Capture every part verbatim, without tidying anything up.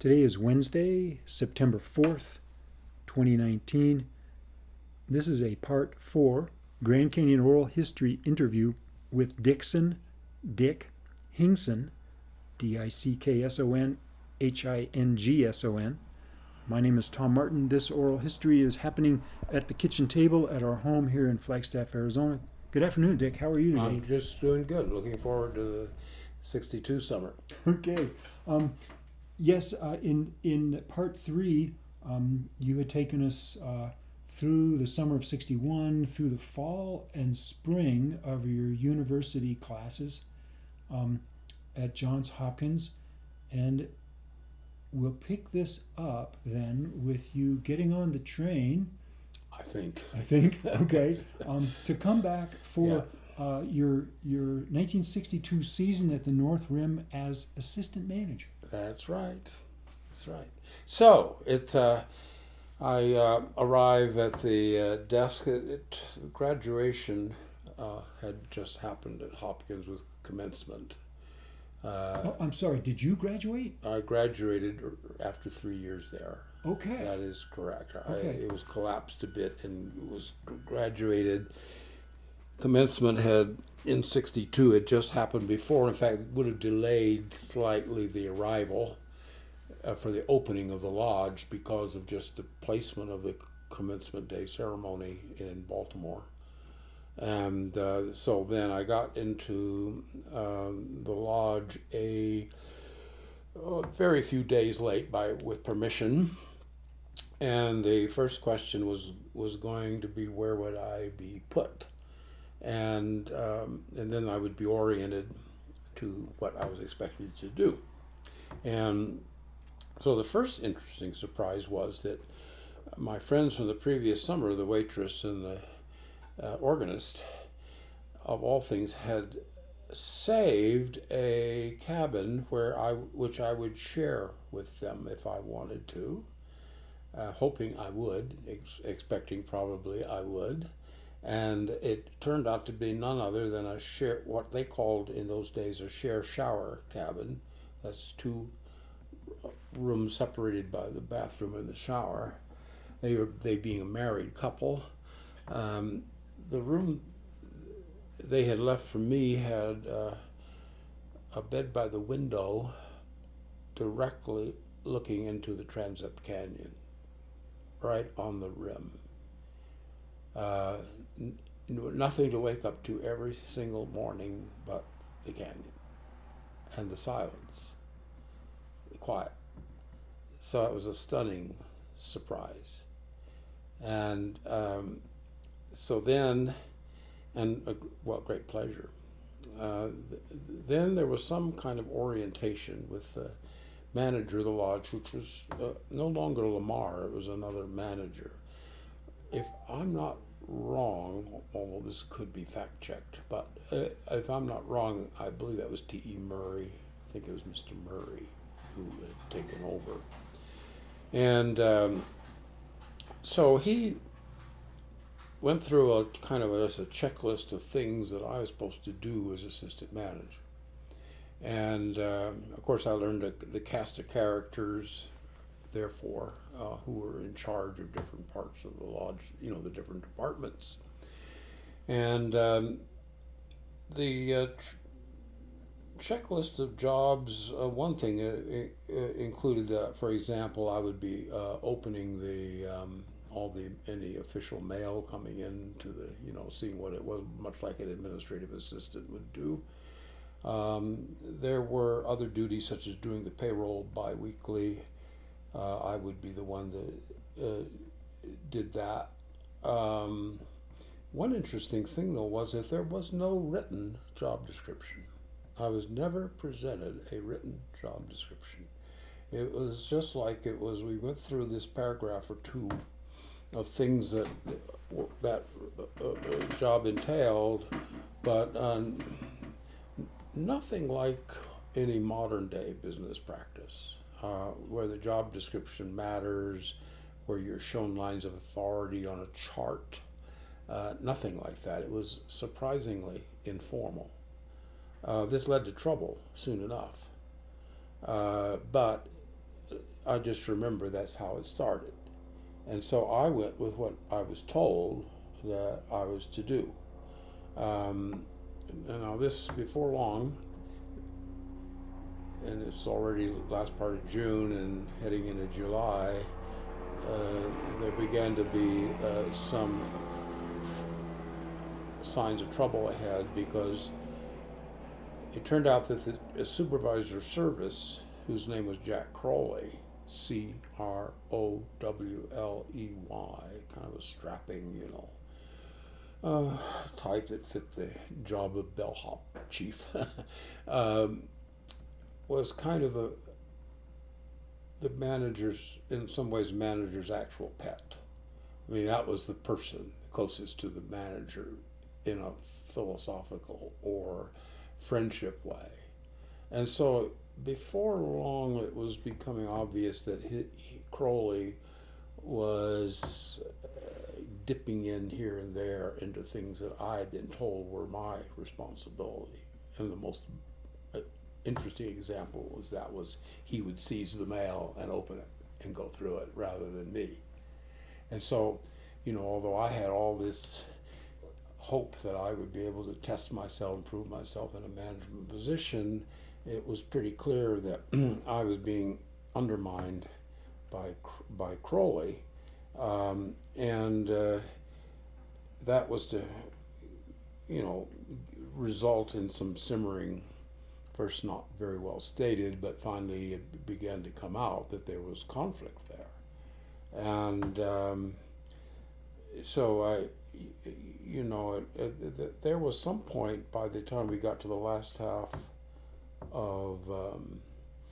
Today is Wednesday, September fourth, twenty nineteen. This is a part four Grand Canyon Oral History interview with Dickson, Dick Hingson, D I C K S O N, H I N G S O N. My name is Tom Martin. This oral history is happening at the kitchen table at our home here in Flagstaff, Arizona. Good afternoon, Dick. How are you today? I'm just doing good. Looking forward to the sixty-two summer. Okay. Um, yes, uh, in in part three, um, you had taken us uh, through the summer of sixty-one, through the fall and spring of your university classes um, at Johns Hopkins, and we'll pick this up then with you getting on the train. I think. I think. Okay. um, to come back for. Yeah. Uh, your your nineteen sixty-two season at the North Rim as assistant manager. That's right. That's right. So it, uh, I uh, arrive at the uh, desk. It, it, graduation uh, had just happened at Hopkins with commencement. Uh, oh, I'm sorry. Did you graduate? I graduated after three years there. Okay. That is correct. Okay. I, it was collapsed a bit and was graduated. Commencement had in sixty-two had just happened before. In fact, it would have delayed slightly the arrival uh, for the opening of the lodge because of just the placement of the commencement day ceremony in Baltimore. And uh, so then I got into uh, the lodge a, a very few days late by with permission. And the first question was was going to be, where would I be put? And um, and then I would be oriented to what I was expected to do. And so the first interesting surprise was that my friends from the previous summer, the waitress and the uh, organist, of all things, had saved a cabin where I which I would share with them if I wanted to, uh, hoping I would, ex- expecting probably I would. And it turned out to be none other than a share, what they called in those days a share shower cabin. That's two rooms separated by the bathroom and the shower. They were they being a married couple. Um, the room they had left for me had uh, a bed by the window, directly looking into the Transept Canyon, right on the rim. Uh, n- nothing to wake up to every single morning but the canyon and the silence, the quiet. So it was a stunning surprise. And um, so then, and uh, well, great pleasure. Uh, th- then there was some kind of orientation with the manager of the lodge, which was uh, no longer Lamar, it was another manager. If I'm not wrong, although this could be fact-checked, but uh, if I'm not wrong, I believe that was T E Murray. I think it was Mister Murray who had taken over. And um, so he went through a kind of a, just a checklist of things that I was supposed to do as assistant manager. And um, of course I learned the, the cast of characters, therefore, uh, who were in charge of different parts of the lodge, you know, the different departments. And um, the uh, tr- checklist of jobs, uh, one thing uh, uh, included that, for example, I would be uh, opening the um, all the any official mail coming in to the, you know, seeing what it was, much like an administrative assistant would do. Um, there were other duties such as doing the payroll biweekly. Uh, I would be the one that uh, did that. Um, one interesting thing, though, was that there was no written job description. I was never presented a written job description. It was just like it was, we went through this paragraph or two of things that that uh, job entailed, but um, nothing like any modern day business practice. Uh, where the job description matters, where you're shown lines of authority on a chart. Uh, nothing like that. It was surprisingly informal. Uh, this led to trouble soon enough. Uh, but I just remember that's how it started. And so I went with what I was told that I was to do. Um, and now this before long, and it's already last part of June and heading into July, uh, there began to be uh, some f- signs of trouble ahead, because it turned out that the a supervisor of service, whose name was Jack Crowley, C R O W L E Y, kind of a strapping, you know, uh, type that fit the job of bellhop chief, um, was kind of a, the manager's, in some ways, manager's actual pet. I mean, that was the person closest to the manager in a philosophical or friendship way. And so before long, it was becoming obvious that he, he, Crowley was uh, dipping in here and there into things that I had been told were my responsibility. And the most uh, interesting example was that was he would seize the mail and open it and go through it rather than me. And so, you know, although I had all this hope that I would be able to test myself and prove myself in a management position, it was pretty clear that I was being undermined by by Crowley, um, and uh, that was to, you know, result in some simmering. First, not very well stated, but finally it began to come out that there was conflict there, and um, so I. You know, it, it, it, there was some point by the time we got to the last half of um,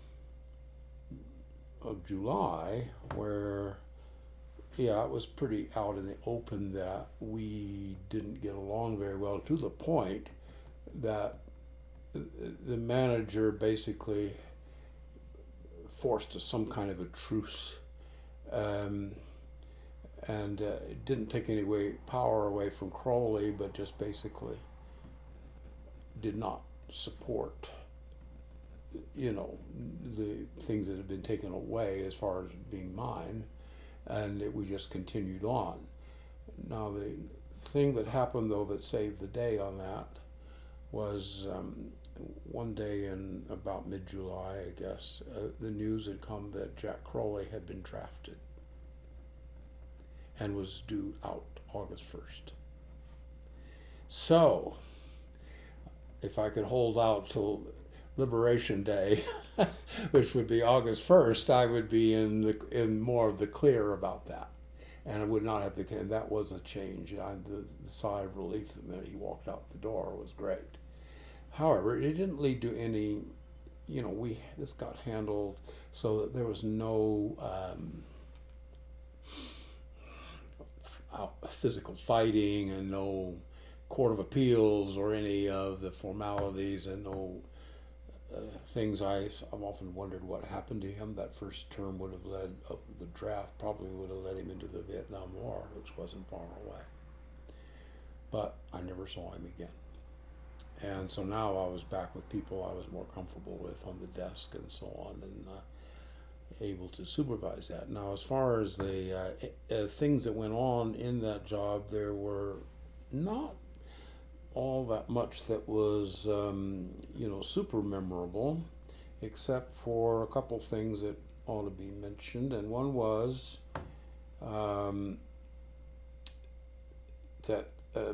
of July where, yeah, it was pretty out in the open that we didn't get along very well, to the point that the manager basically forced us some kind of a truce. Um, And uh, it didn't take any way, power away from Crowley, but just basically did not support, you know, the things that had been taken away as far as being mine, and it, we just continued on. Now, the thing that happened, though, that saved the day on that was um, one day in about mid-July, I guess, uh, the news had come that Jack Crowley had been drafted and was due out August first. So, if I could hold out till Liberation Day, which would be August first, I would be in the in more of the clear about that, and I would not have the. And that was a change. I, the, the sigh of relief the minute he walked out the door was great. However, it didn't lead to any. You know, we this got handled so that there was no. Um, physical fighting and no court of appeals or any of the formalities, and no uh, things. I, I've often wondered what happened to him. That first term would have led, uh, the draft probably would have led him into the Vietnam War, which wasn't far away. But I never saw him again. And so now I was back with people I was more comfortable with on the desk and so on, and uh, able to supervise that. Now, as far as the uh, uh, things that went on in that job, there were not all that much that was, um, you know, super memorable, except for a couple things that ought to be mentioned. And one was um, that uh,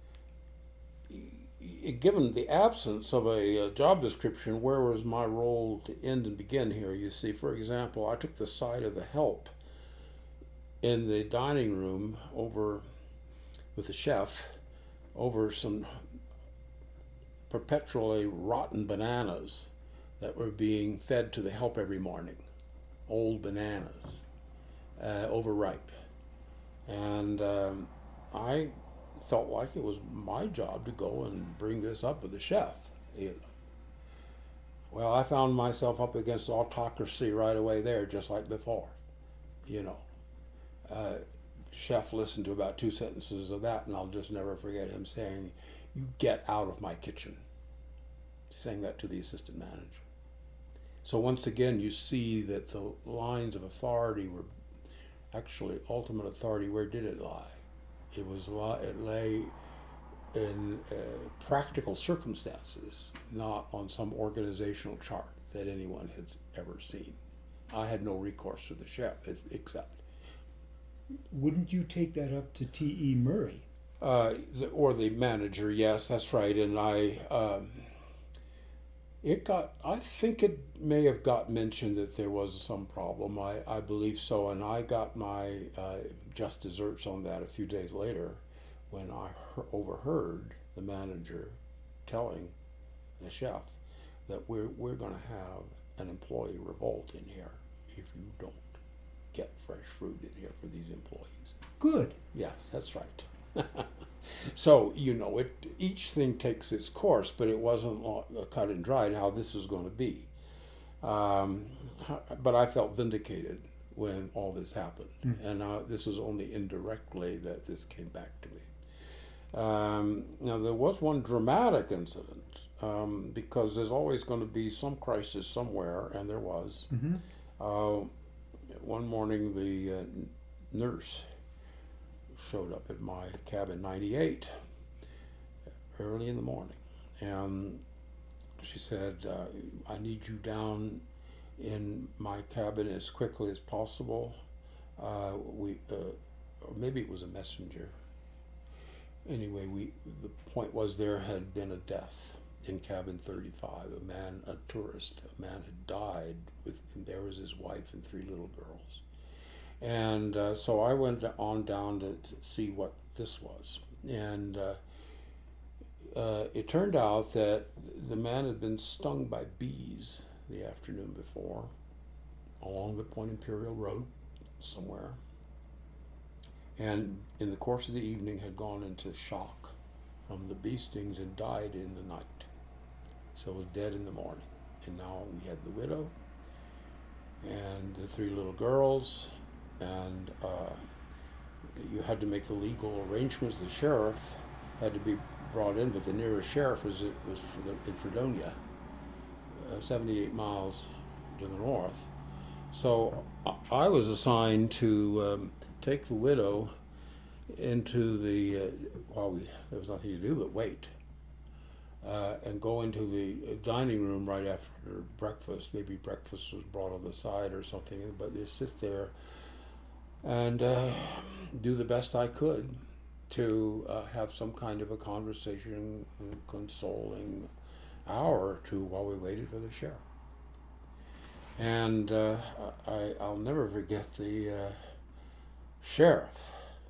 given the absence of a, a job description, where was my role to end and begin here? You see, for example, I took the side of the help in the dining room over with the chef over some perpetually rotten bananas that were being fed to the help every morning. Old bananas, uh, overripe. And um, I felt like it was my job to go and bring this up with the chef. You know. Well, I found myself up against autocracy right away there, just like before. You know, uh, chef listened to about two sentences of that, and I'll just never forget him saying, "You get out of my kitchen." Saying that to the assistant manager. So once again, you see that the lines of authority were actually ultimate authority. Where did it lie? It was it lay in uh, practical circumstances, not on some organizational chart that anyone has ever seen. I had no recourse to the sheriff except. Wouldn't you take that up to T E Murray? Uh, the, or the manager, yes, that's right. And I, um, it got, I think it may have got mentioned that there was some problem. I, I believe so. And I got my uh, just desserts on that a few days later when I he- overheard the manager telling the chef that we're, we're going to have an employee revolt in here if you don't get fresh fruit in here for these employees. Good. Yeah, that's right. So, you know, it each thing takes its course, but it wasn't cut and dried how this was going to be. Um, but I felt vindicated when all this happened. Mm. And uh, this was only indirectly that this came back to me. Um, now, there was one dramatic incident, um, because there's always going to be some crisis somewhere, and there was. Mm-hmm. Uh, one morning, the uh, nurse showed up at my cabin, ninety-eight, early in the morning, and she said, uh, I need you down in my cabin as quickly as possible. Uh, we, uh, or maybe it was a messenger. Anyway, we the point was there had been a death in cabin thirty-five. A man, a tourist, a man had died, with, and there was his wife and three little girls. And uh, so I went on down to, to see what this was. And uh, uh, it turned out that the man had been stung by bees the afternoon before along the Point Imperial Road somewhere. And in the course of the evening had gone into shock from the bee stings and died in the night. So was dead in the morning. And now we had the widow and the three little girls. And uh, you had to make the legal arrangements. The sheriff had to be brought in, but the nearest sheriff was it was in Fredonia, uh, seventy-eight miles to the north. So I was assigned to um, take the widow into the uh, while we there was nothing to do but wait, uh, and go into the dining room right after breakfast. Maybe breakfast was brought on the side or something, but they sit there and uh, do the best I could to uh, have some kind of a conversation, a consoling hour or two while we waited for the sheriff. And uh, I, I'll never forget the uh, sheriff,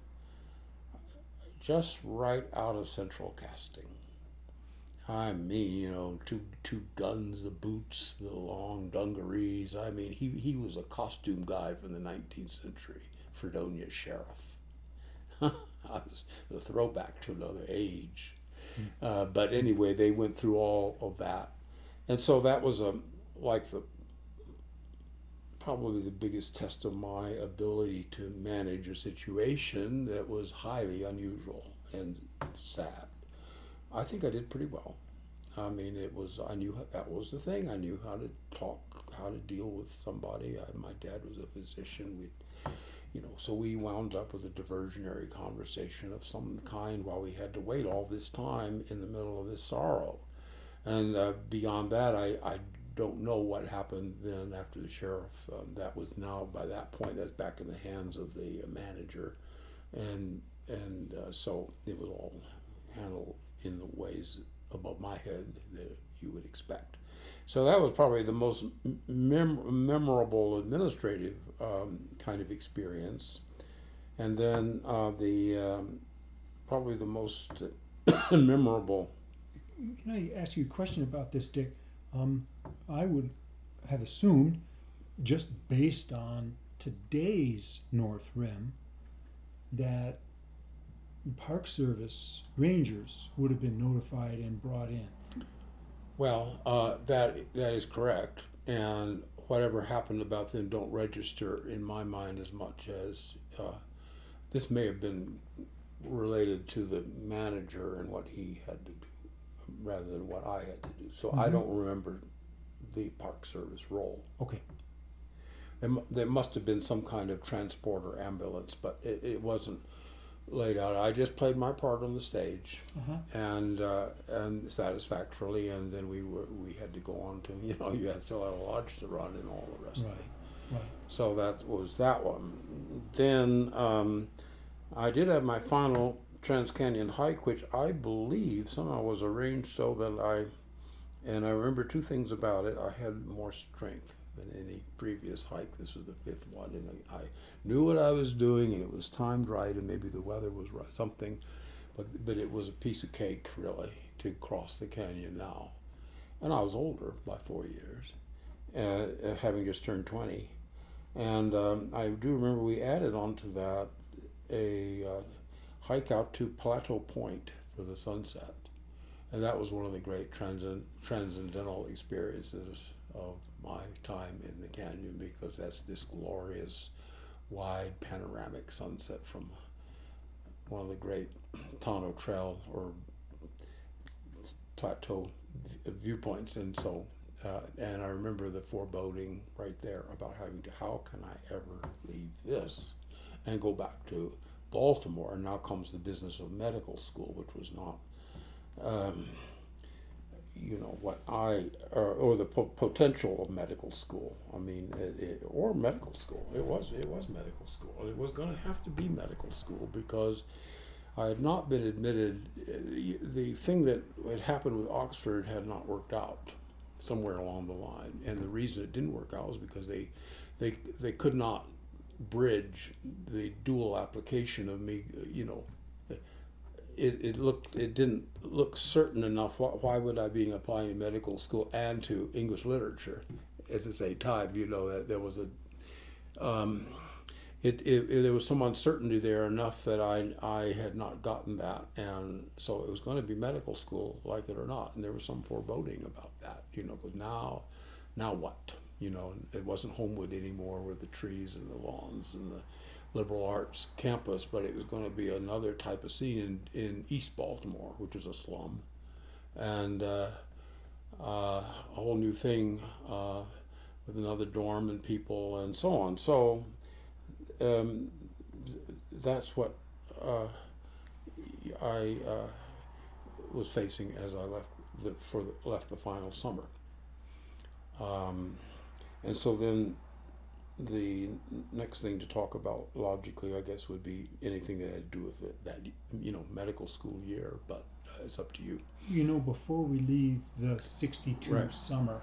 just right out of central casting. I mean, you know, two two guns, the boots, the long dungarees. I mean, he, he was a costume guy from the nineteenth century. Fredonia sheriff. I was the throwback to another age. Mm. Uh, but anyway, they went through all of that. And so that was a like the probably the biggest test of my ability to manage a situation that was highly unusual and sad. I think I did pretty well. I mean, it was, I knew that was the thing. I knew how to talk, how to deal with somebody. I, my dad was a physician. We'd You know, so we wound up with a diversionary conversation of some kind while we had to wait all this time in the middle of this sorrow. And uh, beyond that, I, I don't know what happened then after the sheriff. Um, that was now, by that point, that's back in the hands of the uh, manager. And, and uh, so it was all handled in the ways above my head that you would expect. So that was probably the most mem- memorable administrative um, kind of experience. And then uh, the um, probably the most memorable. Can I ask you a question about this, Dick? Um, I would have assumed, just based on today's North Rim, that Park Service rangers would have been notified and brought in. Well, uh, that that is correct, and whatever happened about them don't register in my mind as much as uh, this may have been related to the manager and what he had to do, rather than what I had to do. So mm-hmm. I don't remember the Park Service role. Okay. There, there must have been some kind of transport or ambulance, but it, it wasn't laid out. I just played my part on the stage, Uh-huh. and uh, and satisfactorily, and then we were we had to go on to, you know, you had still had a lodge to run and all the rest Right. of it. Right. So that was that one. Then um, I did have my final Trans-Canyon hike, which I believe somehow was arranged so that I, and I remember two things about it. I had more strength than any previous hike. This was the fifth one, and I, I knew what I was doing, and it was timed right, and maybe the weather was right, something, but but it was a piece of cake, really, to cross the canyon now. And I was older by four years, uh, having just turned twenty. And um, I do remember we added onto that a uh, hike out to Plateau Point for the sunset. And that was one of the great transcend- transcendental experiences of my time in the canyon, because that's this glorious, wide, panoramic sunset from one of the great Tonto Trail or plateau v- viewpoints. And so, uh, and I remember the foreboding right there about having to, how can I ever leave this and go back to Baltimore? And now comes the business of medical school, which was not, um, you know, what I, or, or the po- potential of medical school. I mean, it, it, or medical school. It was, it was medical school. It was going to have to be medical school because I had not been admitted. The thing that had happened with Oxford had not worked out somewhere along the line, and the reason it didn't work out was because they, they, they could not bridge the dual application of me. You know, it, it looked it didn't look certain enough. Why, why would I be applying to medical school and to English literature at the same time? You know, that there was a. Um, It, it, it, there was some uncertainty there enough that I, I had not gotten that, and so it was going to be medical school, like it or not, and there was some foreboding about that, you know, because now, now what? You know, it wasn't Homewood anymore with the trees and the lawns and the liberal arts campus, but it was going to be another type of scene in, in East Baltimore, which was a slum, and uh, uh, a whole new thing uh, with another dorm and people and so on. So. Um, that's what uh, I uh, was facing as I left the, for the, left the final summer, um, and so then the next thing to talk about logically, I guess, would be anything that had to do with it, that you know medical school year. But uh, it's up to you. You know, before we leave the sixty-two Right. summer,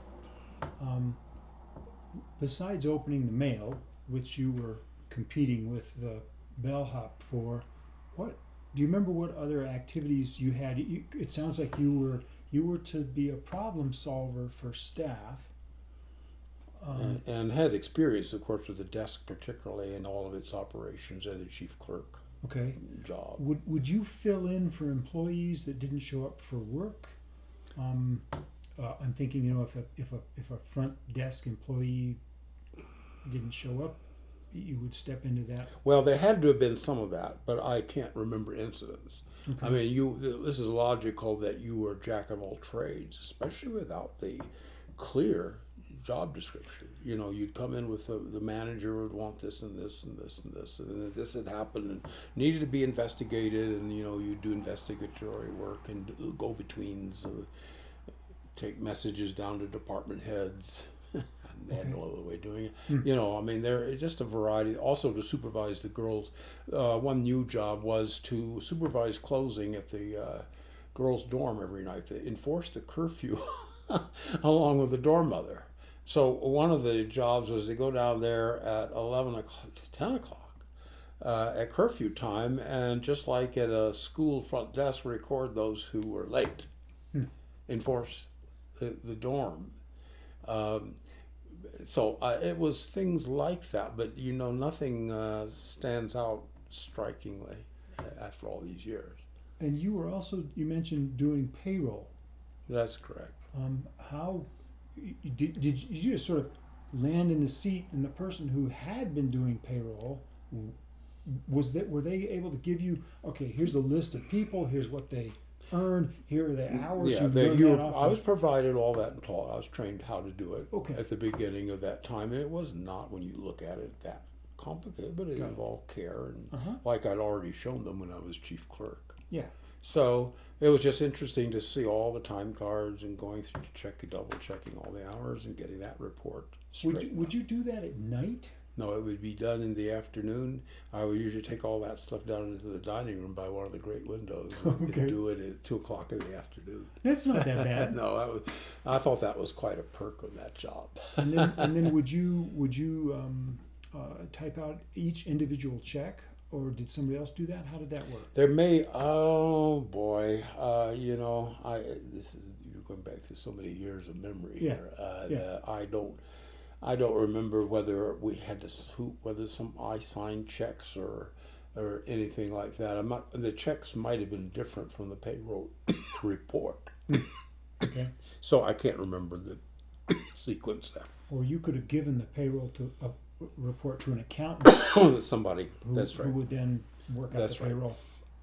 um, besides opening the mail, which you were competing with the bellhop for, what do you remember? What other activities you had? You, it sounds like you were you were to be a problem solver for staff, um, and, and had experience, of course, with the desk, particularly in all of its operations, as the chief clerk okay. job. Would would you fill in for employees that didn't show up for work? Um, uh, I'm thinking, you know, if a if a if a front desk employee didn't show up, you would step into that. Well, there had to have been some of that, but I can't remember incidents. Okay. I mean, you. This is logical that you were jack of all trades, especially without the clear job description. You know, you'd come in with the, the manager would want this and this and this and this, and then this had happened and needed to be investigated, and you know, you'd do investigatory work and go-betweens, uh, take messages down to department heads. They had no other way of doing it. Hmm. You know, I mean, there is just a variety. Also, to supervise the girls. Uh, one new job was to supervise closing at the uh, girls' dorm every night. They enforced the curfew along with the dorm mother. So one of the jobs was to go down there at eleven o'clock, ten o'clock uh, at curfew time, and just like at a school front desk, record those who were late. Hmm. Enforce the, the dorm. Um, So uh, it was things like that, but you know, nothing uh, stands out strikingly after all these years. And you were also, you mentioned doing payroll. That's correct. Um, how you- did, did you just sort of land in the seat, and the person who had been doing payroll, was that were they able to give you, okay, here's a list of people, here's what they earn. Here are the hours Yeah, you they, learn you that were, off I of- was provided all that and taught. I was trained how to do it Okay. at the beginning of that time. And it was not, when you look at it, that complicated, but it Got it. involved care. And Uh-huh. like I'd already shown them when I was chief clerk. Yeah. So it was just interesting to see all the time cards and going through, check, double checking all the hours and getting that report straight. Would you, would you do that at night? No, it would be done in the afternoon. I would usually take all that stuff down into the dining room by one of the great windows and Okay. do it at two o'clock in the afternoon. That's not that bad. No, that was, I thought that was quite a perk on that job. And then, and then would you would you um, uh, type out each individual check, or did somebody else do that? How did that work? There may, oh boy, uh, you know, I this is you're going back to so many years of memory Yeah. here. Uh, Yeah. that I don't, I don't remember whether we had to s- who whether some I signed checks or or anything like that. I'm not. The checks might have been different from the payroll report, Okay. so I can't remember the sequence there. Or you could have given the payroll to a report to an accountant Somebody. who, That's right. who would then work out That's the right. payroll.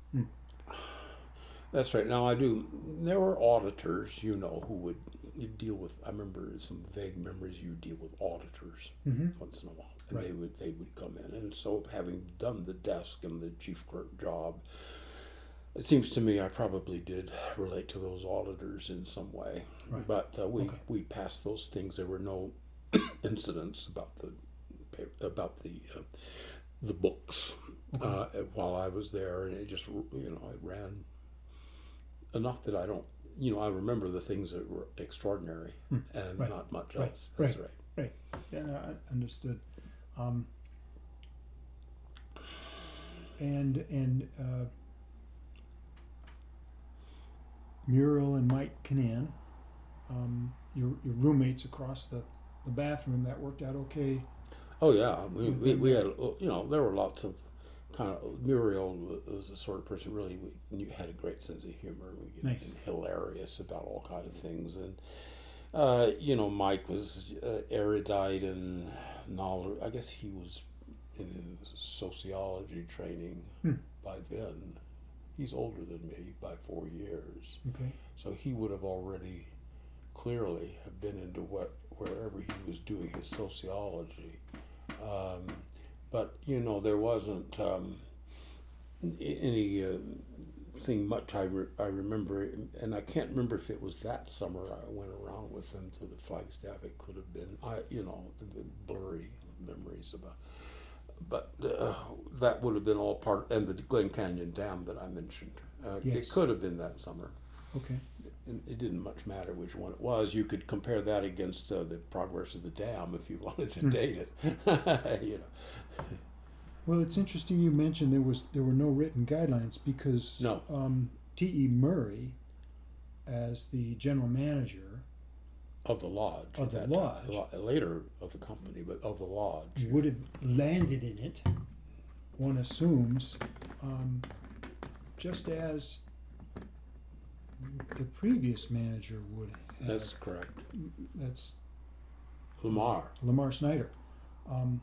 That's right. Now I do. There were auditors, you know, who would you deal with. I remember some vague memories. You deal with auditors Mm-hmm. once in a while, and Right. they would they would come in. And so, having done the desk and the chief clerk job, it seems to me I probably did relate to those auditors in some way. Right. But uh, we Okay. we passed those things. There were no incidents about the pa- about the uh, the books Okay. uh, while I was there, and it just you know it ran enough that I don't, you know, I remember the things that were extraordinary Hmm. and Right. not much Right. else. That's Right. right. Yeah, no, I understood. Um, and and uh, Muriel and Mike Canan, um, your your roommates across the, the bathroom, that worked out okay. Oh yeah, we, we, we had, you know, there were lots of kind of, Muriel was the sort of person really, we, you had a great sense of humor. We could Nice. be hilarious about all kind of things. And, uh, you know, Mike was uh, erudite and knowledge. I guess he was in his sociology training Hmm. by then. He's older than me by four years. Okay. So he would have already clearly have been into what wherever he was doing his sociology. Um, but you know there wasn't um, any uh, thing much I, re- I remember, and I can't remember if it was that summer I went around with them to the Flagstaff. It could have been, I you know, the blurry memories about. But uh, that would have been all part, and the Glen Canyon Dam that I mentioned. Uh, Yes. It could have been that summer. Okay. It, it didn't much matter which one it was. You could compare that against uh, the progress of the dam if you wanted to Hmm. date it. You know. Well, it's interesting you mentioned there was there were no written guidelines because No. um, T E Murray, as the general manager, Of the lodge. Of at the that time. lodge. Lo- Later of the company, but of the lodge. would have landed in it, one assumes, um, just as the previous manager would have. That's correct. That's Lamar. Lamar Snyder. Um,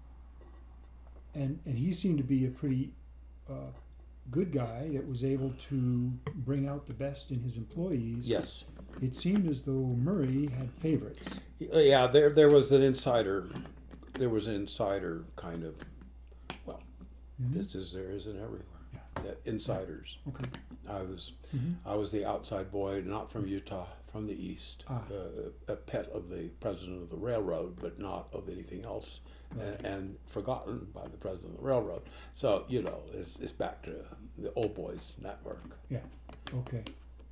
and, and he seemed to be a pretty uh, good guy that was able to bring out the best in his employees. Yes. It seemed as though Murray had favorites. Yeah, there there was an insider. There was an insider kind of, well, Mhm. just as there is in everywhere. Yeah. That insiders. Okay. I was Mhm. I was the outside boy, not from Utah, from the east, Ah. uh, a pet of the president of the railroad, but not of anything else, and, and forgotten by the president of the railroad. So you know, it's it's back to the old boys network. Yeah. Okay.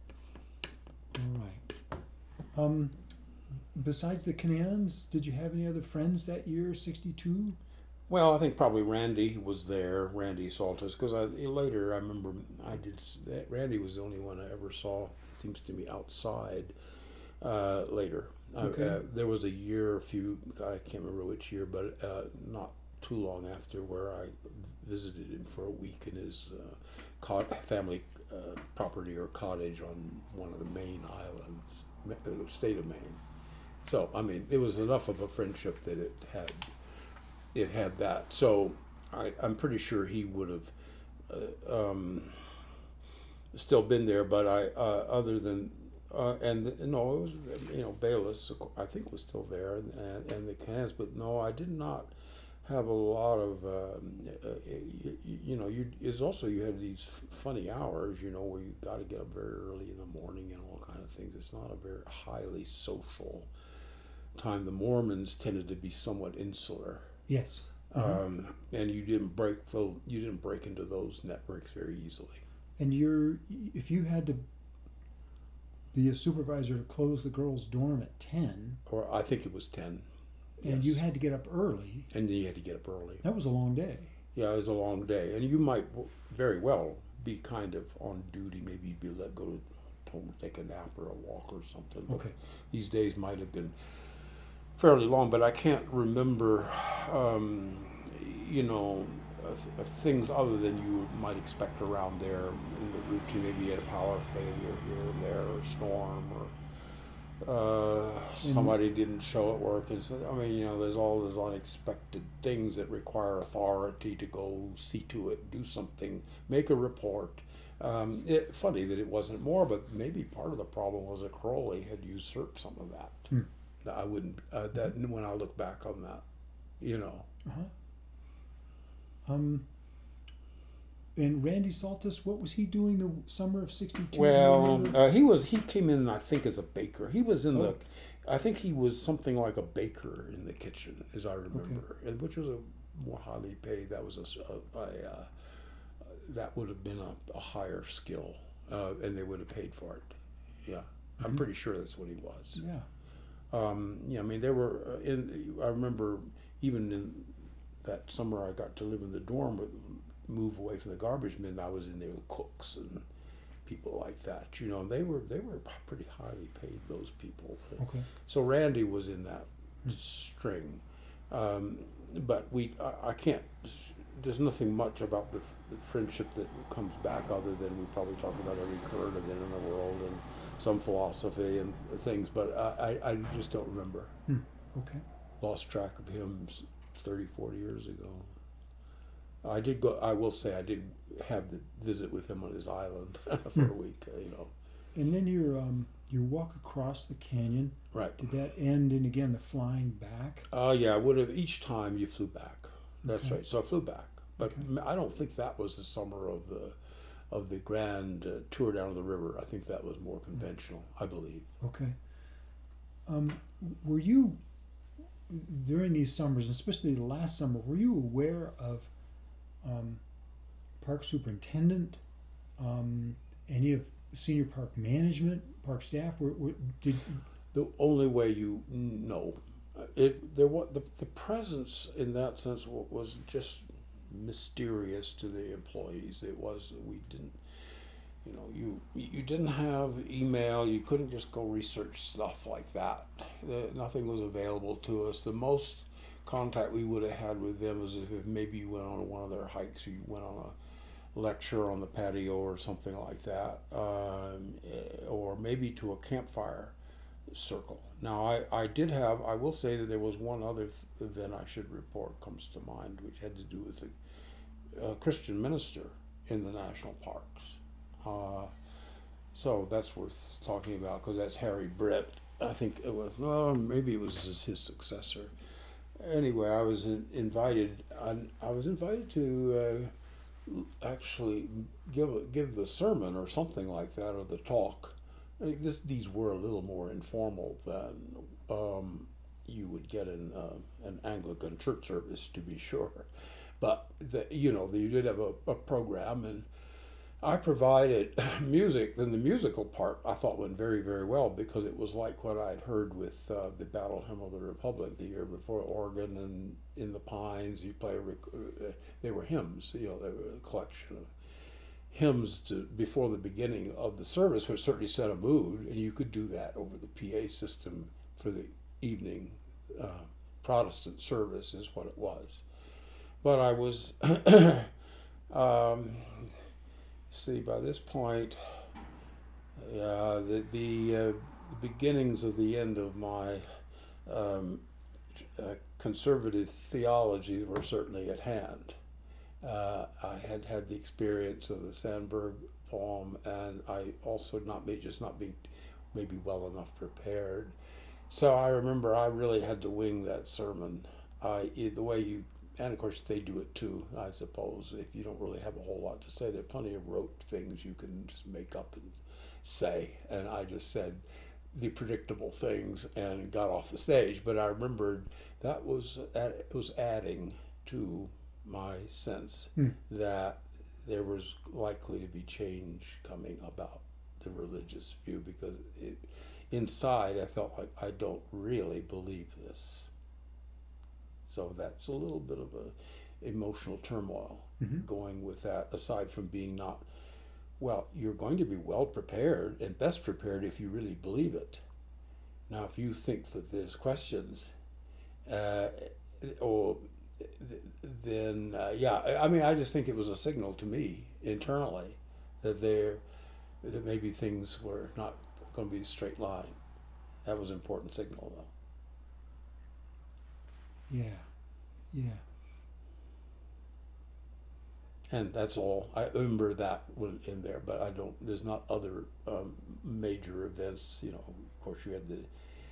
All right. Um, besides the Canans, did you have any other friends that year, sixty-two? Well, I think probably Randy was there, Randy Saltis, because I later I remember I did s- that. Randy was the only one I ever saw. It seems to me outside. Uh, later, Okay. uh, uh, there was a year, a few I can't remember which year, but uh, not too long after, where I visited him for a week in his uh, cot- family uh, property or cottage on one of the Maine islands, Ma- uh, state of Maine. So I mean, it was enough of a friendship that it had. It had that. So I, I'm pretty sure he would have uh, um, still been there, but I uh, other than uh, and no, it was you know Bayless I think was still there, and and the Cans, but no, I did not have a lot of um, uh, you, you know you is also you have these f- funny hours you know where you got to get up very early in the morning and all kind of things. It's not a very highly social time. The Mormons tended to be somewhat insular. Yes. Uh-huh. Um, and you didn't break you didn't break into those networks very easily. And you're if you had to be a supervisor to close the girls' dorm at ten, or I think it was ten, and yes. You had to get up early, and then you had to get up early. That was a long day. Yeah, it was a long day, and you might very well be kind of on duty. Maybe you'd be let go to home, take a nap or a walk or something. But okay. These days might have been fairly long, but I can't remember, um, you know, uh, things other than you might expect around there in the routine. Maybe you had a power failure here and there, or a storm, or uh, somebody didn't show at work. And so, I mean, you know, there's all those unexpected things that require authority to go see to it, do something, make a report. Um, it, funny that it wasn't more, but maybe part of the problem was that Crowley had usurped some of that. Hmm. I wouldn't. Uh, that when I look back on that, you know. Uh-huh. Um. And Randy Saltis, what was he doing the summer of sixty-two? Well, uh, he was. He came in, I think, as a baker. He was in oh. the. I think he was something like a baker in the kitchen, as I remember, okay. and which was a more highly paid. That was a. a, a uh, that would have been a, a higher skill, uh, and they would have paid for it. Yeah, mm-hmm. I'm pretty sure that's what he was. Yeah. Um, yeah, I mean, there were, uh, in, I remember even in that summer I got to live in the dorm, but move away from the garbage men, I was in there with cooks and people like that, you know, and they were, they were pretty highly paid, those people. Okay. So Randy was in that mm. string. Um, but we, I, I can't, there's nothing much about the, the friendship that comes back other than we probably talked about every current event in the world and some philosophy and things, but I, I, I just don't remember. Hmm. Okay. Lost track of him thirty, forty years ago. I did go, I will say I did have the visit with him on his island for hmm. a week, you know. And then your um, your walk across the canyon. Right. Did that end in, again, the flying back? Oh, uh, yeah, I would have, each time you flew back. That's okay. right. So I flew back. But okay. I don't think that was the summer of the of the grand uh, tour down the river. I think that was more conventional, I believe. Okay. Um, were you, during these summers, especially the last summer, were you aware of um, park superintendent, um, any of senior park management, park staff? Were, were, did the only way you know it there was the, the presence in that sense was just mysterious to the employees. It was we didn't you know you you didn't have email. You couldn't just go research stuff like that. The, nothing was available to us. The most contact we would have had with them was if, if maybe you went on one of their hikes or you went on a lecture on the patio or something like that, um, or maybe to a campfire circle. Now I, I did have, I will say that there was one other th- event I should report comes to mind, which had to do with a uh, Christian minister in the national parks. Uh, so that's worth talking about because that's Harry Britt. I think it was, well, maybe it was his, his successor. Anyway, I was in, invited, I, I was invited to uh, actually give a, give the sermon or something like that, or the talk. This, these were a little more informal than um, you would get in uh, an Anglican church service, to be sure. But, the, you know, you did have a, a program, and I provided music. And the musical part I thought went very, very well because it was like what I'd heard with uh, the Battle Hymn of the Republic the year before, organ and In the Pines. You play, uh, they were hymns, you know, they were a collection of hymns to before the beginning of the service, which certainly set a mood, and you could do that over the P A system for the evening uh, Protestant service is what it was. But I was, um, see, by this point, uh, the the, uh, the beginnings of the end of my um, uh, conservative theology were certainly at hand. Uh, I had had the experience of the Sandburg um, and I also not be, just not being maybe well enough prepared. So I remember I really had to wing that sermon. I the way you, and of course they do it too, I suppose. If you don't really have a whole lot to say, there are plenty of rote things you can just make up and say. And I just said the predictable things and got off the stage. But I remembered that was it was adding to my sense Hmm. that there was likely to be change coming about the religious view, because it, inside I felt like I don't really believe this. So that's a little bit of a emotional turmoil Mhm. going with that, aside from being not, well, you're going to be well prepared and best prepared if you really believe it. Now, if you think that there's questions, uh, or then uh, yeah, I mean, I just think it was a signal to me internally that there, that maybe things were not going to be a straight line. That was an important signal, though. Yeah, yeah. And that's all. I remember that was in there, but I don't. There's not other um, major events. You know, of course, you had the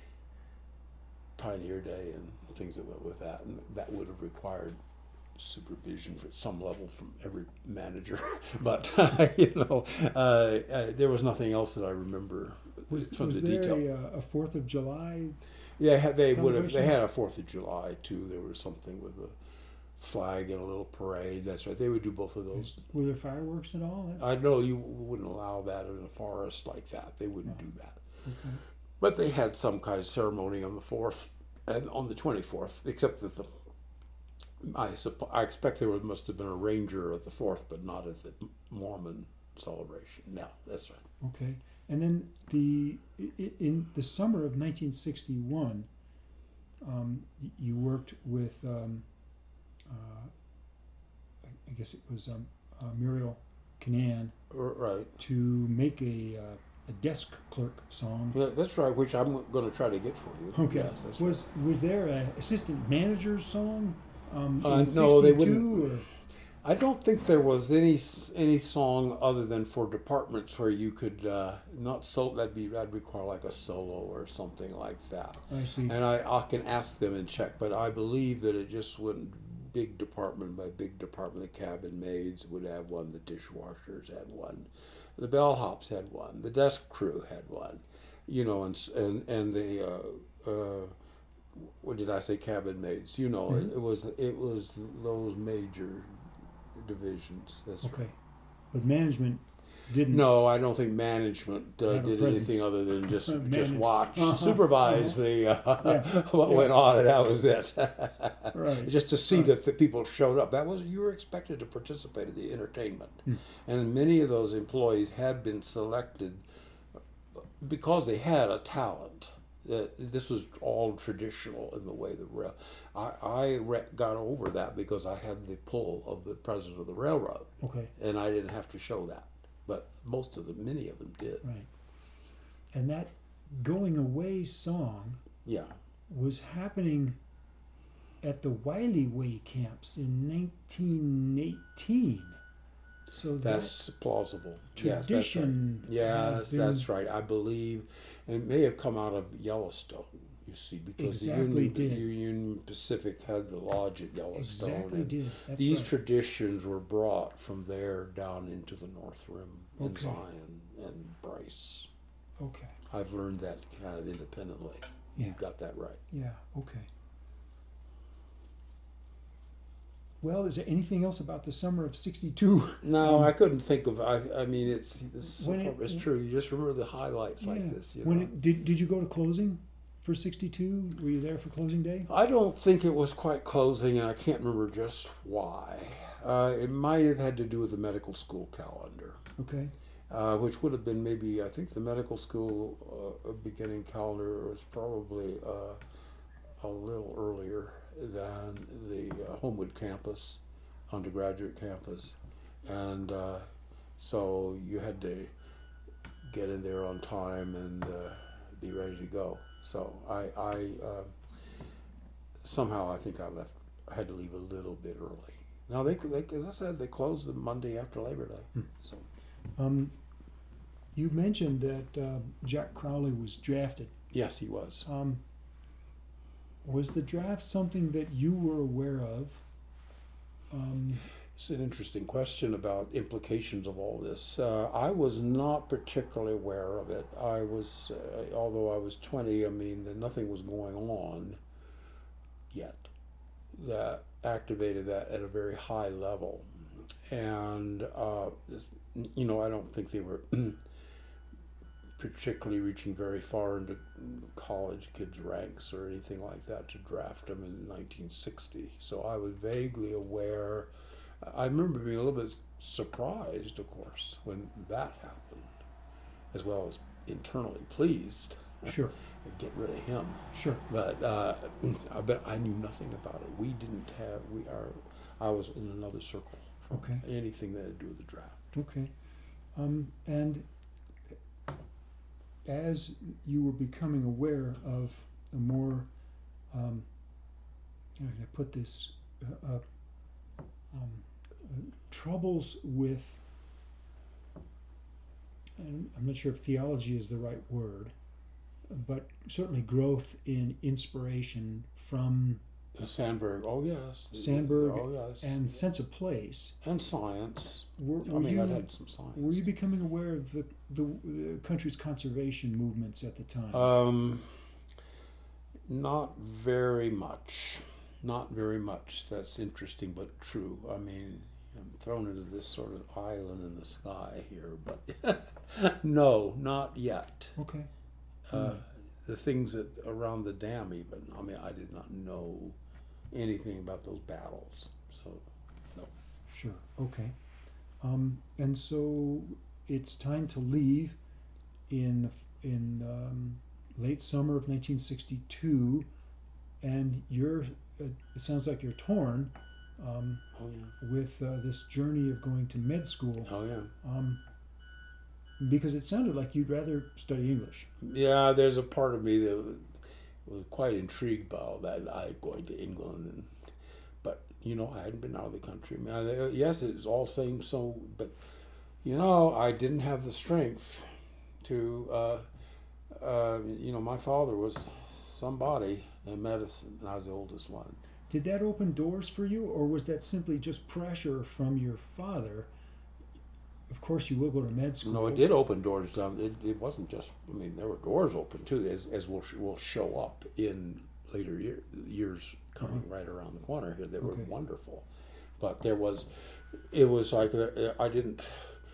Pioneer Day and things that went with that, and that would have required supervision at some level from every manager. But you know, uh, uh, there was nothing else that I remember Was, from was the there detail. a, a Fourth of July? Yeah, had- they would have. They celebration? had a Fourth of July too. There was something with a flag and a little parade. That's right. They would do both of those. Were there fireworks at all? I know you wouldn't allow that in a forest like that. They wouldn't Oh. do that. Okay. But they had some kind of ceremony on the fourth and on the twenty-fourth, except that the I suppo- I expect there was, must have been a ranger at the fourth, but not at the Mormon celebration. No, that's right. Okay. And then the i- in the summer of nineteen sixty-one, um, y- you worked with, um, uh, I I guess it was um, uh, Muriel Canan R- Right. to make a uh, a desk clerk song. Yeah, that's right. Which I'm going to try to get for you. Okay. Yes, that's Was was there a assistant manager's song? Um, Uh, in no, they sixty-two, or? I don't think there was any s- any song other than for departments where you could uh, not so that'd be that'd require like a solo or something like that. I see. And I, I can ask them and check, but I believe that it just went big department by big department. The cabin maids would have one, the dishwashers had one, the bellhops had one, the desk crew had one, you know, and s- and and the uh, uh, what did I say, cabin maids? You know, Mhm. it, it was it was those major divisions. That's Okay. But management didn't. No, I don't think management uh, Have a did presence. anything other than just just Manage. watch, Uh-huh, supervise uh-huh. the uh, Yeah, what yeah. went on, and that was it. Right. Just to see Right. that the people showed up. That was you were expected to participate in the entertainment, Hmm. and many of those employees had been selected because they had a talent. That this was all traditional in the way the rail. I I re- got over that because I had the pull of the president of the railroad, Okay. and I didn't have to show that. But most of them, many of them did. Right. And that going away song Yeah, was happening at the Wiley Way camps in nineteen eighteen. So that's plausible. Yes, tradition. that's right. had Yes, been- that's right. I believe, and it may have come out of Yellowstone. You see, because Exactly the Union, did. Union Pacific had the lodge at Yellowstone. Exactly and did. That's these right. traditions were brought from there down into the North Rim and Okay. Zion and Bryce. Okay. I've learned that kind of independently. Yeah. You got that right. Yeah. Okay. Well, is there anything else about the summer of sixty-two? No, Um, I couldn't think of. I, I mean, it's it's, When it- it's true. You just remember the highlights like Yeah. this. You When know? it, did did you go to closing for sixty-two? Were you there for closing day? I don't think it was quite closing, and I can't remember just why. Uh, it might have had to do with the medical school calendar, Okay. uh, which would have been maybe, I think the medical school uh, beginning calendar was probably uh, a little earlier than the uh, Homewood campus, undergraduate campus. And uh, so you had to get in there on time and uh, be ready to go. So I, I uh, somehow I think I left. I had to leave a little bit early. Now they, they as I said, they closed the Monday after Labor Day. Hmm. So Um, you mentioned that uh, Jack Crowley was drafted. Yes, he was. Um, was the draft something that you were aware of? Um, It's an interesting question about implications of all this. Uh, I was not particularly aware of it. I was, uh, although I was twenty, I mean, that nothing was going on yet that activated that at a very high level. And, uh, you know, I don't think they were particularly reaching very far into college kids' ranks or anything like that to draft them in nineteen sixty. So I was vaguely aware. I remember being a little bit surprised, of course, when that happened, as well as internally pleased. sure, Get rid of him. sure. But uh, I bet I knew nothing about it. We didn't have. We are. I was in another circle. From Okay. Anything that had to do with the draft. Okay. Um, and as you were becoming aware of a more, um, how can I put this, uh, uh, um, uh, troubles with, and I'm not sure if theology is the right word, but certainly growth in inspiration from The Sandberg. Oh yes. Sandberg Oh yes. and sense of place. And science. Were, I were mean, you, I'd had some science. were you becoming aware of the, the, the country's conservation movements at the time? Um, not very much. Not very much. That's interesting, but true. I mean, I'm thrown into this sort of island in the sky here, but no, not yet. Okay. Uh, the things that around the dam, even. I mean, I did not know anything about those battles. So, no. Sure. Okay. Um, and so it's time to leave in in um, late summer of nineteen sixty-two, and you're. Uh, it sounds like you're torn um, Oh yeah. with uh, this journey of going to med school, Oh yeah. um, because it sounded like you'd rather study English. Yeah, there's a part of me that was quite intrigued by all that. I going to England, and but you know, I hadn't been out of the country. I mean, I, yes, it was all same. So, but you know, I didn't have the strength to. Uh, uh, you know, my father was somebody in medicine, and I was the oldest one. Did that open doors for you, or was that simply just pressure from your father? Of course, you will go to med school. No, it did open doors down. It, it wasn't just. I mean, there were doors open too, as as will will show up in later year, years coming Uh-huh. right around the corner here. They were Okay. wonderful, but there was, it was like uh, I didn't.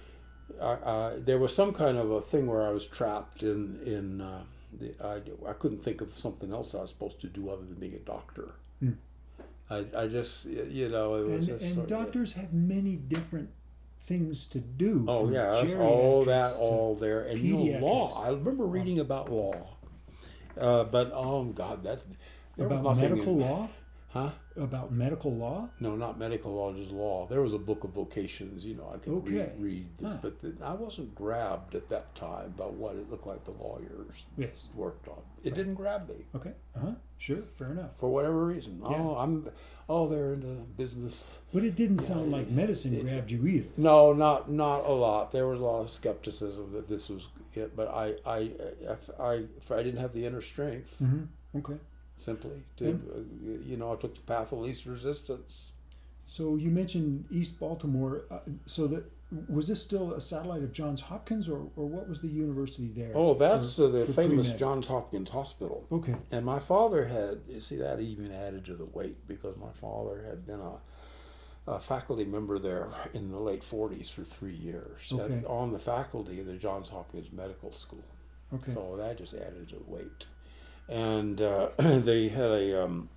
I, I there was some kind of a thing where I was trapped in in. Uh, the I I couldn't think of something else I was supposed to do other than being a doctor. Hmm. I I just you know it was And, just and sort of- doctors have many different things to do. Oh from yeah, that's all that geriatrics to- all there, and you know, law. pediatrics. I remember reading about law, uh, but oh God, that there was about nothing medical in, law. huh? About medical law. No, not medical law, just law. There was a book of vocations, you know, I could Okay. read, read this, Huh. but the, I wasn't grabbed at that time by what it looked like the lawyers Yes. worked on. It Right. didn't grab me Okay. Uh huh. Sure. Fair enough. for whatever reason. Yeah. Oh, I'm, oh, they're into business. But it didn't sound Yeah, like it- medicine it- grabbed you either. No, not not a lot. There was a lot of skepticism that this was it, but I I if I if I didn't have the inner strength, Mm-hmm. Okay. simply to uh, you know, I took the path of least resistance. So you mentioned East Baltimore. Uh, so that was this still a satellite of Johns Hopkins, or, or what was the university there? Oh, that's for- uh, the for famous pre-med? Johns Hopkins Hospital. Okay. And my father had, you see, that even added to the weight because my father had been a, a faculty member there in the late forties for three years as- Okay. on the faculty of the Johns Hopkins Medical School. Okay. So that just added to the weight. And uh, they had a, um,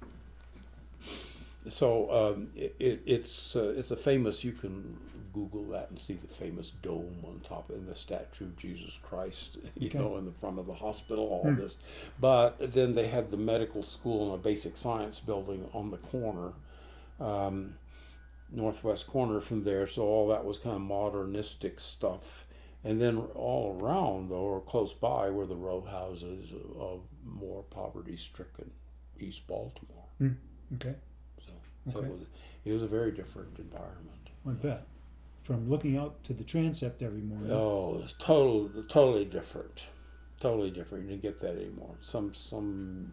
so um, it, it, it's uh, it's a famous, you can Google that and see the famous dome on top and the statue of Jesus Christ, you Okay. know, in the front of the hospital, all Hmm. this. But then they had the medical school and a basic science building on the corner, um, northwest corner from there. So all that was kind of modernistic stuff. And then all around, though, or close by, were the row houses of more poverty-stricken East Baltimore. Okay. So Okay. it was it was a very different environment. I bet. from looking out to the transept every morning. Oh, it's total, totally different. Totally different. You didn't get that anymore. Some some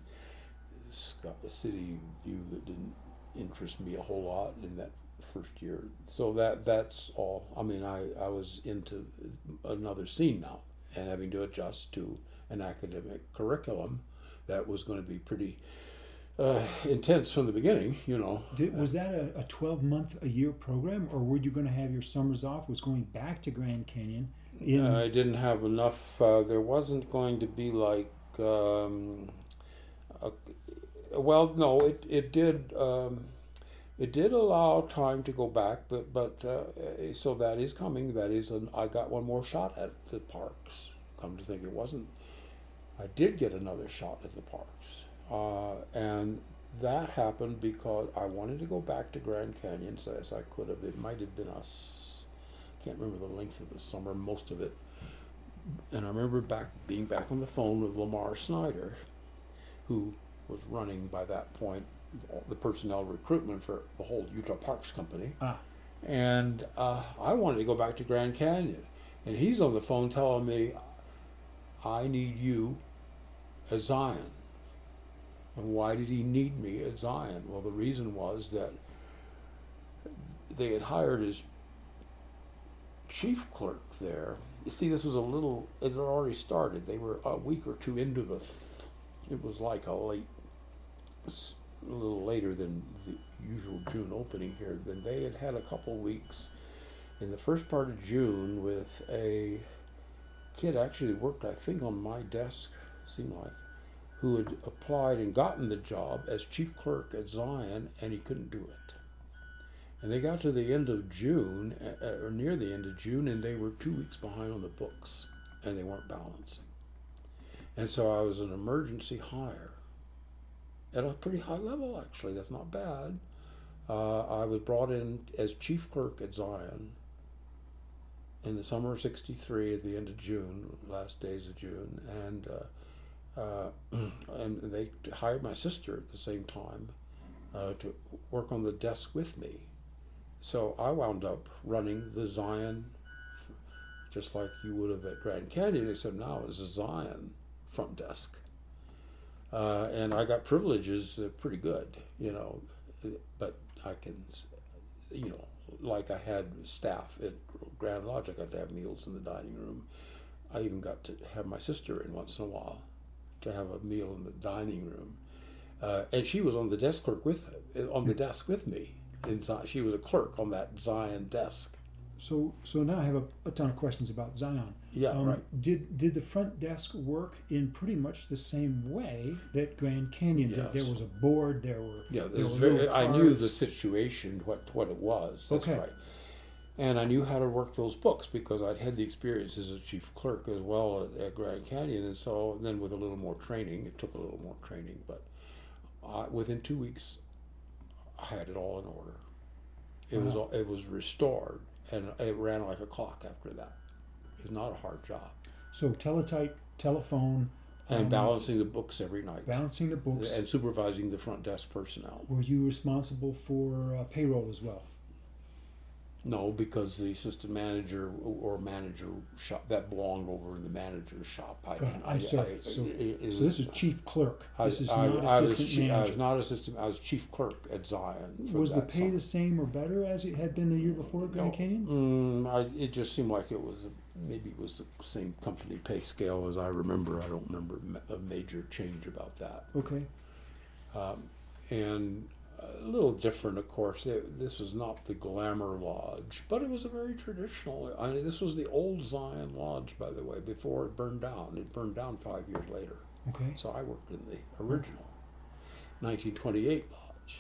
city view that didn't interest me a whole lot in that first year. So that that's all. I mean, I, I was into another scene now and having to adjust to an academic curriculum that was going to be pretty uh, intense from the beginning, you know. Did, was that a, a twelve month a year program, or were you going to have your summers off? Was going back to Grand Canyon? In... Uh, I didn't have enough. Uh, there wasn't going to be like, um, a, well, no, it it did. Um, It did allow time to go back, but but uh, so that is coming. That is, an, I got one more shot at the parks. Come to think, it wasn't. I did get another shot at the parks, uh, and that happened because I wanted to go back to Grand Canyon so as I could have. It might have been us. Can't remember the length of the summer, most of it. And I remember back being back on the phone with Lamar Snyder, who was running by that point the personnel recruitment for the whole Utah Parks Company. Ah. And uh, I wanted to go back to Grand Canyon. And he's on the phone telling me, I need you at Zion. And why did he need me at Zion? Well, the reason was that they had hired his chief clerk there. You see, this was a little, it had already started. They were a week or two into the, th- it was like a late, a little later than the usual June opening here. Then they had had a couple weeks in the first part of June with a kid actually worked, I think, on my desk, seemed like, who had applied and gotten the job as chief clerk at Zion, and he couldn't do it. And they got to the end of June, uh, or near the end of June, and they were two weeks behind on the books, and they weren't balancing. And so I was an emergency hire at a pretty high level, actually. That's not bad. Uh, I was brought in as chief clerk at Zion in the summer of sixty-three, at the end of June, last days of June, and uh, uh, and they hired my sister at the same time uh, to work on the desk with me. So I wound up running the Zion, just like you would have at Grand Canyon, except now it's a Zion front desk. Uh, and I got privileges uh, pretty good, you know, but I can, you know, like I had staff at Grand Lodge, I got to have meals in the dining room. I even got to have my sister in once in a while to have a meal in the dining room. Uh, and she was on the desk clerk with, on the desk with me. In Zion. She was a clerk on that Zion desk. So, so now I have a, a ton of questions about Zion. Yeah, um, right. Did did the front desk work in pretty much the same way that Grand Canyon did? Yes. There was a board. There were. Yeah, there were very, little I knew cards. the situation, what what it was. That's Okay. right. And I knew how to work those books because I'd had the experience as a chief clerk as well at, at Grand Canyon, and so then with a little more training, it took a little more training, but uh, within two weeks, I had it all in order. It was Wow. all, it was restored, and it ran like a clock after that. It was not a hard job. So teletype, telephone, And um, balancing the books every night. balancing the books. And supervising the front desk personnel. Were you responsible for uh, payroll as well? No, because the assistant manager or manager shop, that belonged over in the manager's shop. I, God, I, I'm sorry. I- so, it- it so this is was- chief clerk. I, This is I, not I was assistant chi- I manager. was not assistant. I was chief clerk at Zion. for Was the that pay summer. the same or better as it had been the year before at Grand No. Canyon? Mm, I, it just seemed like it was a, maybe it was the same company pay scale as I remember. I don't remember ma- a major change about that. Okay. Um, and a little different, of course. It, this was not the Glamour Lodge, but it was a very traditional. I mean, this was the old Zion Lodge, by the way, before it burned down. It burned down five years later. Okay. So I worked in the original nineteen twenty-eight Lodge.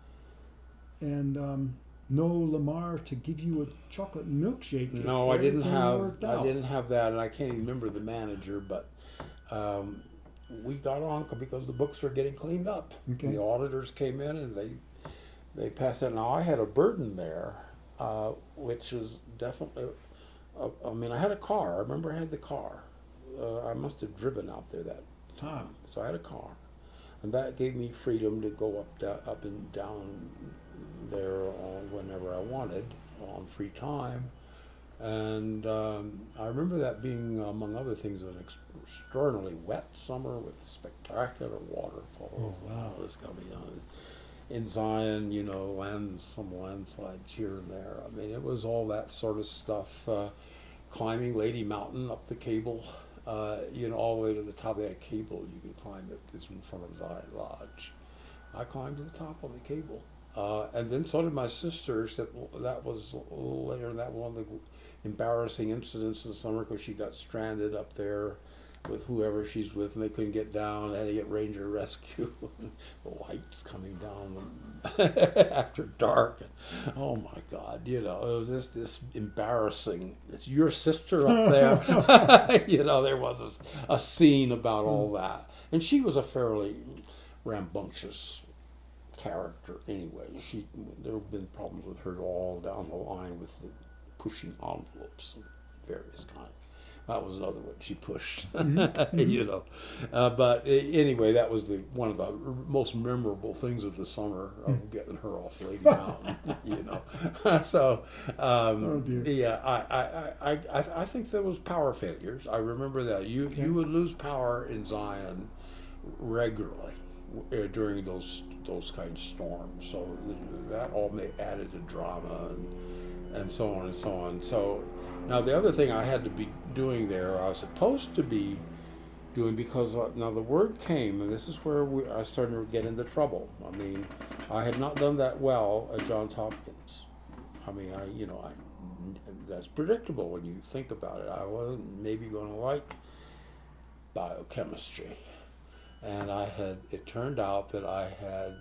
And um, no Lamar to give you a chocolate milkshake. if No, I didn't everything have. worked I out. didn't have that, and I can't even remember the manager. But um, we got on because the books were getting cleaned up. Okay. The auditors came in and they they passed that. Now I had a burden there, uh, which was definitely. Uh, I mean, I had a car. I remember I had the car. Uh, I must have driven out there that time, so I had a car, and that gave me freedom to go up, da- up and down there on whenever I wanted on free time. And um, I remember that being, among other things, an ex- extraordinarily wet summer with spectacular waterfalls. Oh, wow. And all this coming on. In Zion, you know, land some landslides here and there. I mean, it was all that sort of stuff. Uh, climbing Lady Mountain up the cable, uh, you know, all the way to the top. They had a cable you could climb it. It's in front of Zion Lodge. I climbed to the top on the cable. Uh, and then so did my sisters. That that was a little later. That one of the embarrassing incidents in the summer because she got stranded up there with whoever she's with, and they couldn't get down. They had to get ranger rescue. The lights coming down after dark. And, oh my God! You know, it was just this embarrassing. It's your sister up there. You know, there was a, a scene about all that, and she was a fairly rambunctious character anyway. She there have been problems with her all down the line with the pushing envelopes of various kinds. That was another one she pushed, Mm-hmm. you know. Uh, but uh, anyway, that was the one of the most memorable things of the summer of getting her off Lady Mountain, you know. So, um, Oh, dear. yeah, I, I, I, I, I think there was power failures. I remember that you Okay. you would lose power in Zion regularly uh, during those those kinds of storms. So that all may added to drama and and so on and so on. So now the other thing I had to be doing there, I was supposed to be doing because uh, now the word came, and this is where we, I started to get into trouble. I mean, I had not done that well at Johns Hopkins. I mean, I you know I that's predictable when you think about it. I wasn't maybe going to like biochemistry. And I had, it turned out that I had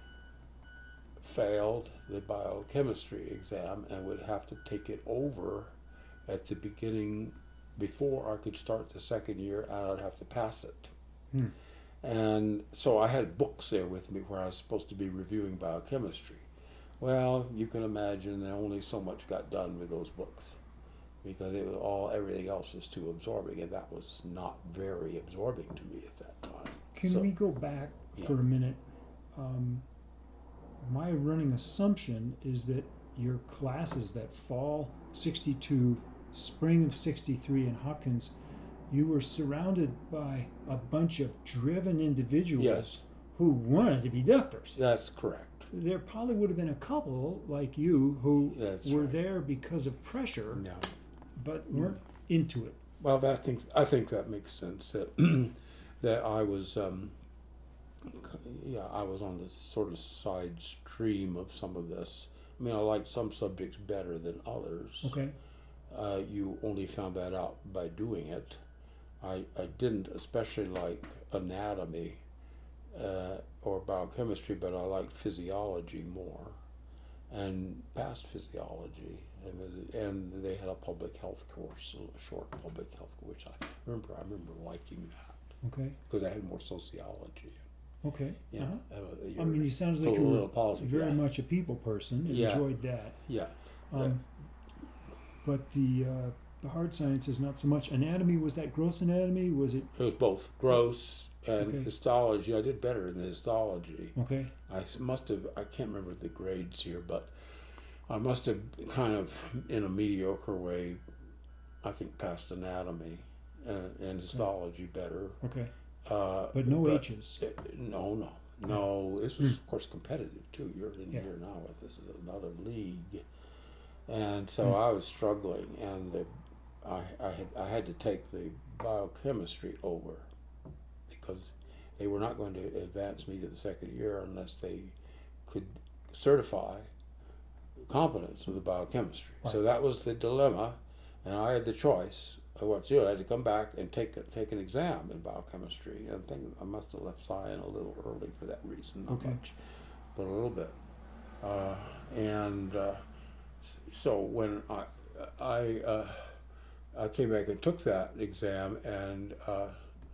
failed the biochemistry exam and would have to take it over at the beginning before I could start the second year, and I'd have to pass it. Hmm. And so I had books there with me where I was supposed to be reviewing biochemistry. Well, you can imagine that only so much got done with those books because it was all, everything else was too absorbing, and that was not very absorbing to me at that time. Can So- we go back Yeah. for a minute? Um, my running assumption is that your classes that fall sixty-two, spring of sixty-three in Hopkins, you were surrounded by a bunch of driven individuals Yes, who wanted to be doctors. that's correct. There probably would have been a couple like you who That's were right. there because of pressure, No. but weren't into it. Well, that, I think I think that makes sense. That that I was, um, yeah, I was on the sort of side stream of some of this. I mean, I liked some subjects better than others. Okay. Uh, you only found that out by doing it. I I didn't especially like anatomy uh, or biochemistry, but I liked physiology more, and passed physiology. And, and they had a public health course, a short public health course, which I remember. I remember liking that Okay. because I had more sociology. Okay. Yeah, Uh-huh. uh, I mean, you sounds like you political were politics, very yeah. much a people person. and Yeah. Enjoyed that. yeah. Um, But the uh, the hard sciences, not so much. Anatomy, was that gross anatomy? Was it It was both gross and Okay. histology. I did better in the histology. okay? I s- must have, I can't remember the grades here, but I must have kind of, in a mediocre way, I think passed anatomy and, and histology better. Okay. Uh, But no H's. it- no, no, no. This was, of course, competitive too. You're in Yeah. here now with this is another league, and so Hmm. I was struggling, and the, I, I had I had to take the biochemistry over because they were not going to advance me to the second year unless they could certify competence with the biochemistry. So Right. that was the dilemma, and I had the choice of what to do. I had to come back and take a, take an exam in biochemistry. I think I must have left Zion a little early for that reason, not Okay. much, but a little bit. Uh, and uh, so when I I uh, I came back and took that exam, and uh,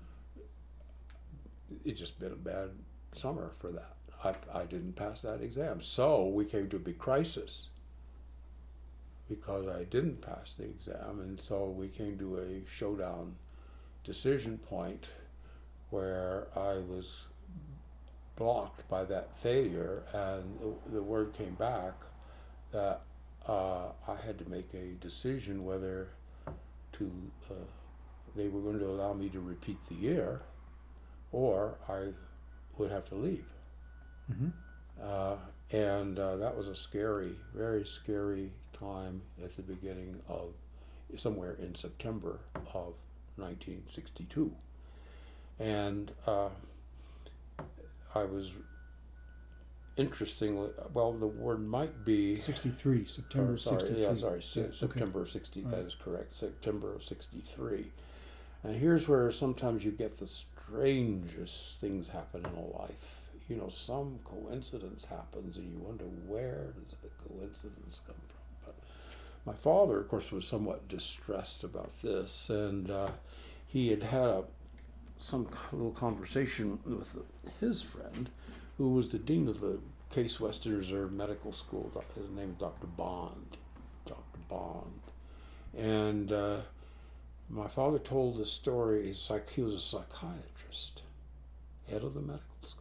it just been a bad summer for that. I, I didn't pass that exam. So we came to a big crisis because I didn't pass the exam. And so we came to a showdown decision point where I was blocked by that failure. And the, the word came back that uh, I had to make a decision whether to uh, they were going to allow me to repeat the year, or I would have to leave. Mm-hmm. Uh, and uh, that was a scary, very scary time at the beginning of, somewhere in September of nineteen sixty-two. And uh, I was, interestingly, well, the word might be... sixty-three, September or, sorry, sixty-three. Yeah, sorry, se- Yeah, September okay. sixty, Right. that is correct, September of sixty-three. And here's where sometimes you get the strangest things happen in a life. You know, some coincidence happens and you wonder, where does the coincidence come from? But my father, of course, was somewhat distressed about this, and uh, he had had a, some little conversation with his friend, who was the dean of the Case Western Reserve Medical School. His name is Doctor Bond. Doctor Bond. And uh, my father told the story. He's like, he was a psychiatrist, head of the medical school.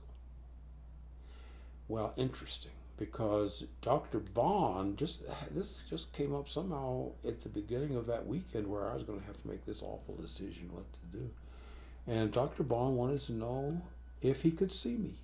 Well, interesting, because Doctor Bond, just this just came up somehow at the beginning of that weekend where I was going to have to make this awful decision what to do. And Doctor Bond wanted to know if he could see me.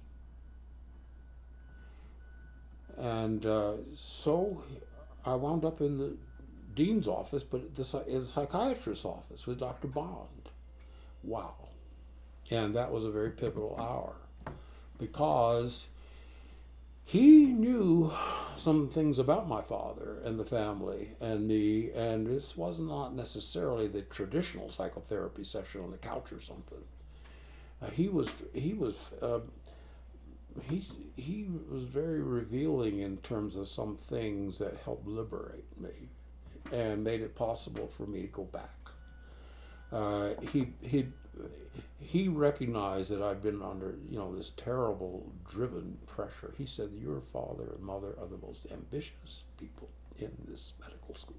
And uh, so I wound up in the dean's office, but the, the psychiatrist's office with Doctor Bond. Wow. And that was a very pivotal hour, because he knew some things about my father and the family and me, and this was not necessarily the traditional psychotherapy session on the couch or something. Uh, he was he was uh, he he was very revealing in terms of some things that helped liberate me and made it possible for me to go back. Uh, he he he recognized that I'd been under, you know, this terrible driven pressure. He said, your father and mother are the most ambitious people in this medical school.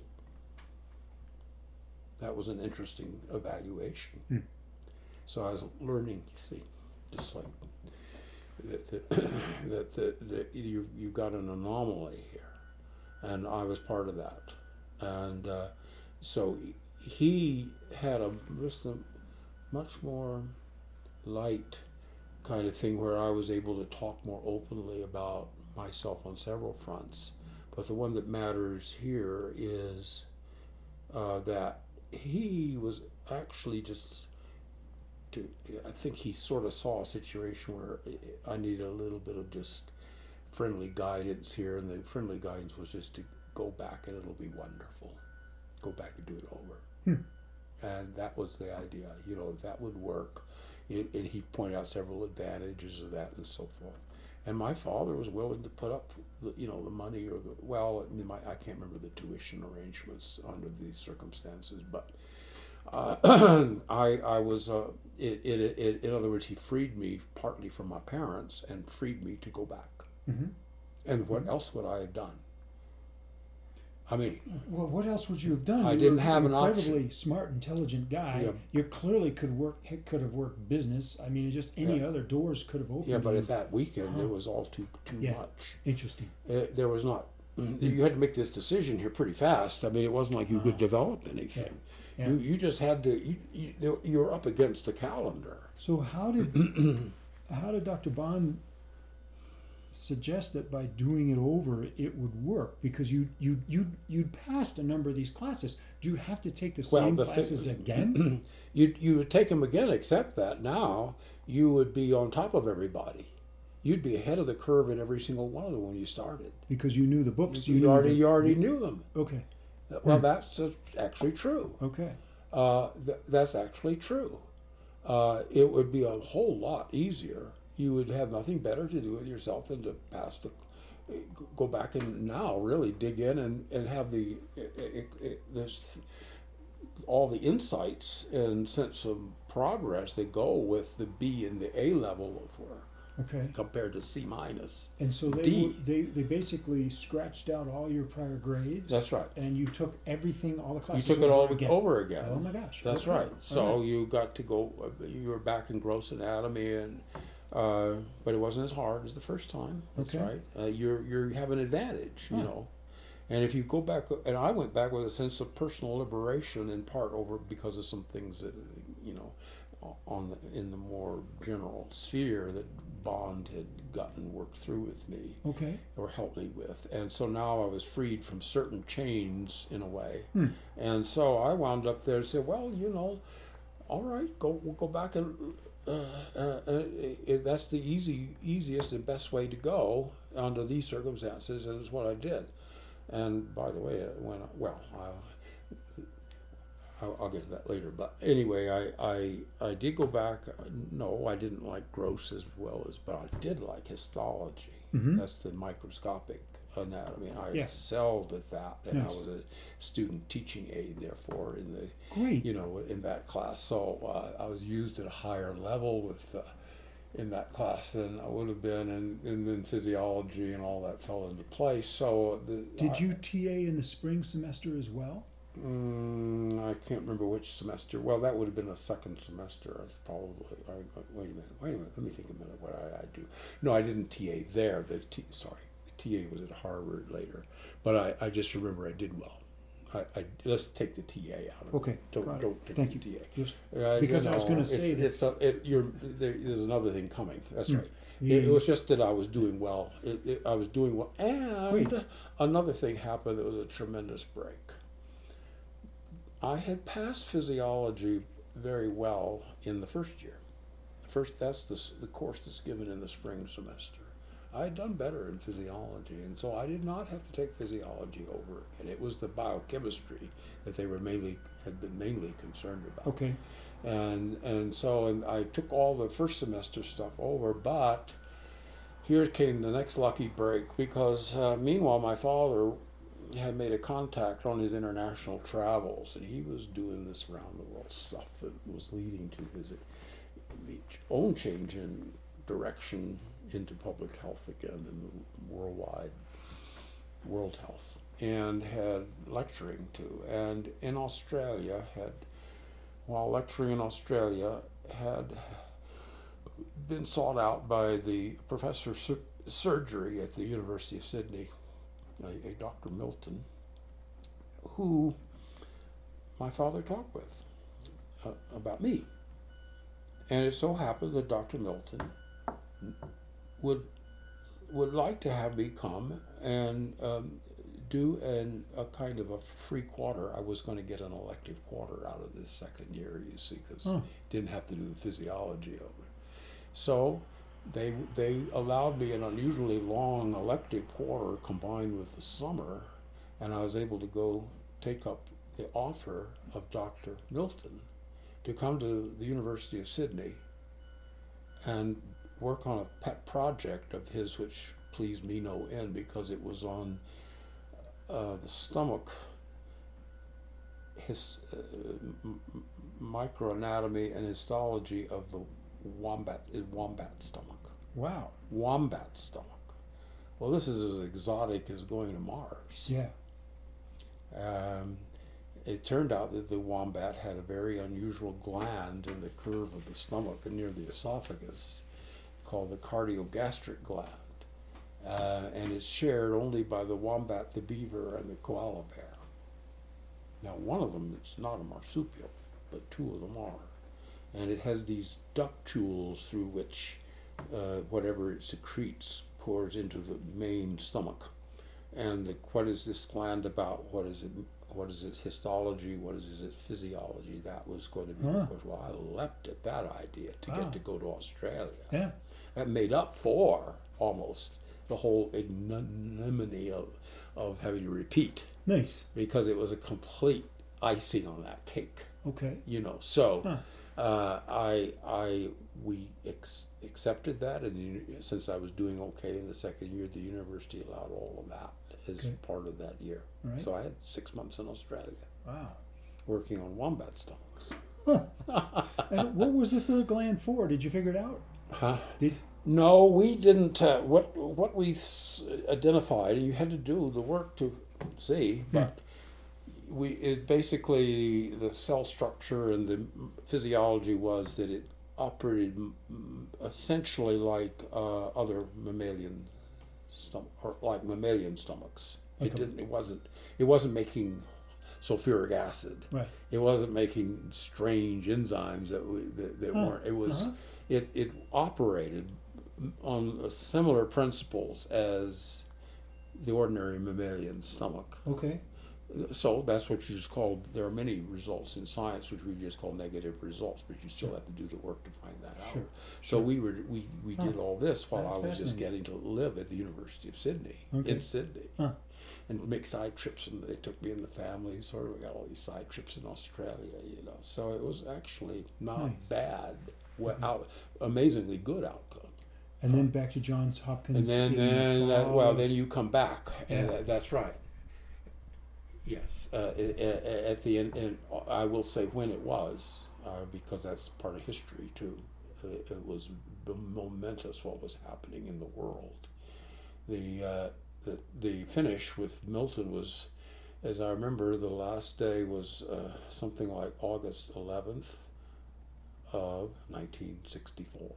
That was an interesting evaluation. Hmm. So I was learning, you see, just like that, that, that, that, that you, you got an anomaly here. And I was part of that. And uh, so he had a just a much more light kind of thing where I was able to talk more openly about myself on several fronts. But the one that matters here is uh, that he was actually just, to, I think he sort of saw a situation where I needed a little bit of just friendly guidance here, and the friendly guidance was just to go back and it'll be wonderful. Go back and do it over. Hmm. And that was the idea, you know, that would work. And he pointed out several advantages of that and so forth. And my father was willing to put up, the, you know, the money or the, well, I, mean, my, I can't remember the tuition arrangements under these circumstances, but uh, I I was, uh, it, it, it, in other words, he freed me partly from my parents and freed me to go back. Mm-hmm. And what else would I have done? I mean, well, what else would you have done? I You didn't were have an an incredibly option. smart, intelligent guy. Yeah. You clearly could work, could have worked business. I mean, just any Yeah. other doors could have opened. Yeah, but you. at that weekend, Uh-huh. it was all too too Yeah. much. Interesting. Uh, there was not. You had to make this decision here pretty fast. I mean, it wasn't like you could develop anything. Yeah. You you just had to. You, you you were up against the calendar. So how did how did Doctor Bond suggest that by doing it over it would work? Because you you you you'd passed a number of these classes. Do you have to take the Well, same the thing- classes again? You you would take them again, except that now you would be on top of everybody. You'd be ahead of the curve in every single one of them when you started. Because you knew the books. You, You, knew already the- you already knew them. Okay. Well, that's uh, actually true. Okay. Uh, th- that's actually true. Uh, it would be a whole lot easier. You would have nothing better to do with yourself than to pass the, go back and now really dig in and, and have the it, it, it, this all the insights and sense of progress that go with the B and the A level of work Okay. compared to C minus. And so they, D. were, they they basically scratched out all your prior grades. That's right. And you took everything, all the You classes. took it all over again. over again. Oh my gosh. That's Okay. right. So All right. you got to go. You were back in gross anatomy, and uh, but it wasn't as hard as the first time. That's Okay. right. Uh, you're you have an advantage, you Huh. know, And if you go back, and I went back with a sense of personal liberation, in part over because of some things that, you know, on the, in the more general sphere that Bond had gotten worked through with me, Okay. or helped me with. And so now I was freed from certain chains in a way. Hmm. And so I wound up there and said, well, you know, all right, go we'll go back and uh, uh, uh, it, that's the easy, easiest and best way to go under these circumstances, and it's what I did. And by the way, it went well. I, I'll, I'll get to that later. But anyway, I, I I did go back. No, I didn't like Gross as well as, but I did like histology. Mm-hmm. That's the microscopic anatomy, and I Yes. excelled at that. And Yes. I was a student teaching aide, therefore, in the Great. you know in that class. So uh, I was used at a higher level with. Uh, in that class than I would have been, and, and then physiology and all that fell into place. So the, Did I, you T A in the spring semester as well? Mm, I can't remember which semester. Well, that would have been a second semester, probably. I, I, wait a minute. Wait a minute. Let me think a minute. What I, I do? No, I didn't T A there. The T, sorry, the T A was at Harvard later. But I, I just remember I did well. I, I let's take the T A out of Okay, it. Don't got it. don't take Thank the you. T A. Just Uh, because you I was know, gonna it's- say that- it's a, it, you're, there, there's another thing coming. That's Mm. right. Yeah. It, it was just that I was doing well. It, it, I was doing well, and Great. another thing happened that was a tremendous break. I had passed physiology very well in the first year. First, that's the s- the course that's given in the spring semester. I had done better in physiology, and so I did not have to take physiology over again. It was the biochemistry that they were mainly had been mainly concerned about. okay. And and so and I took all the first semester stuff over, but here came the next lucky break because uh, meanwhile my father had made a contact on his international travels, and he was doing this round the world stuff that was leading to his own change in direction into public health again and worldwide world health, and had lecturing too, and in Australia had while lecturing in Australia had been sought out by the professor of sur- surgery at the University of Sydney, a, a Doctor Milton, who my father talked with uh, about me. And it so happened that Doctor Milton would would like to have me come and um, do an, a kind of a free quarter. I was going to get an elective quarter out of this second year, you see, because Huh. didn't have to do the physiology of it. So they they allowed me an unusually long elective quarter combined with the summer, and I was able to go take up the offer of Doctor Milton to come to the University of Sydney and work on a pet project of his, which pleased me no end because it was on uh, the stomach, his uh, m- m- microanatomy and histology of the wombat wombat stomach. Wow. Wombat stomach. Well, this is as exotic as going to Mars. Yeah. Um, it turned out that the wombat had a very unusual gland in the curve of the stomach and near the esophagus called the cardiogastric gland. Uh, and it's shared only by the wombat, the beaver, and the koala bear. Now, one of them is not a marsupial, but two of them are. And it has these ductules through which uh, whatever it secretes pours into the main stomach. And the, what is this gland about? What is it? What is its histology? What is its physiology? That was going to be Huh. well. I leapt at that idea to Wow. get to go to Australia. Yeah. That made up for almost the whole ignominy of of having to repeat, Nice. because it was a complete icing on that cake. Okay. You know, so Huh. uh, I I we ex- accepted that, and the, since I was doing okay in the second year, the university allowed all of that as Okay. part of that year. All right. So I had six months in Australia Wow. working on wombat stomachs. And what was this little gland for? Did you figure it out? Huh? Did No, we didn't. Uh, what what we s- identified, you had to do the work to see, but we it basically the cell structure and the physiology was that it operated m- m- essentially like uh, other mammalian stom- or like mammalian stomachs. Like it a- didn't. It wasn't. It wasn't making sulfuric acid. Right. It wasn't making strange enzymes that we, that, that Huh. weren't. It was. Uh-huh. It it operated on similar principles as the ordinary mammalian stomach. Okay. So that's what you just called. There are many results in science which we just call negative results, but you still have to do the work to find that Sure, out. So we were we, we did Huh. all this while That's I was just fascinating. getting to live at the University of Sydney Okay. in Sydney, Huh. and make side trips, and they took me in the family. Sort of, we got all these side trips in Australia, you know. So it was actually not Nice. bad. Well, Okay. out, amazingly good outcome. And then back to Johns Hopkins. And then, in then that, fall well, of- then you come back, and Yeah. that, that's right. Yes, uh, a- a- at the end, and I will say when it was, uh, because that's part of history too. Uh, It was momentous what was happening in the world. The uh, the the finish with Milton was, as I remember, the last day was uh, something like August eleventh of nineteen sixty-four,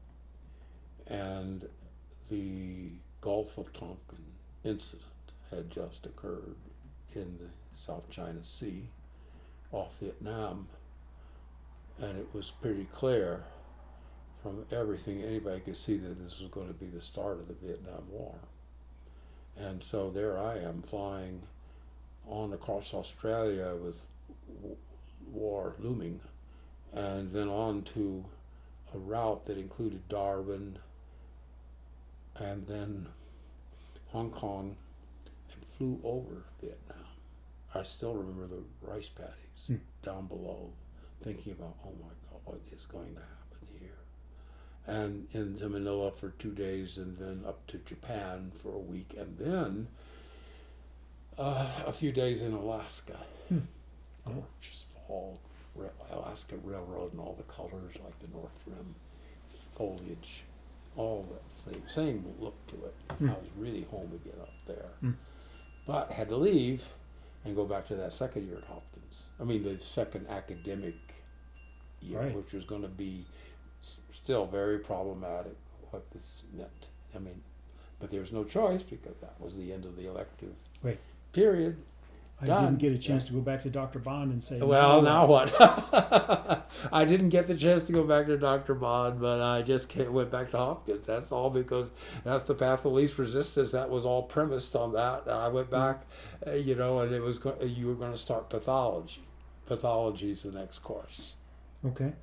and the Gulf of Tonkin incident had just occurred in the South China Sea off Vietnam, and it was pretty clear from everything anybody could see that this was going to be the start of the Vietnam War. And so there I am flying on across Australia with w- war looming, and then on to a route that included Darwin and then Hong Kong, and flew over Vietnam. I still remember the rice paddies Hmm. down below, thinking about, oh my God, what is going to happen here? And into Manila for two days, and then up to Japan for a week, and then uh, a few days in Alaska. Hmm. Gorgeous fall, Ra- Alaska Railroad, and all the colors like the North Rim, foliage, all that same same look to it. Hmm. I was really home again up there, Hmm. but had to leave and go back to that second year at Hopkins. I mean, the second academic year, Right. which was going to be s- still very problematic. What this meant. I mean, but there was no choice because that was the end of the elective Right. period. I Done. didn't get a chance to go back to Doctor Bond and say, Well, "No, now what? I didn't get the chance to go back to Doctor Bond, but I just ca- went back to Hopkins. That's all because that's the path of least resistance. That was all premised on that. I went back, uh, you know, and it was go- you were going to start pathology. Pathology is the next course. Okay.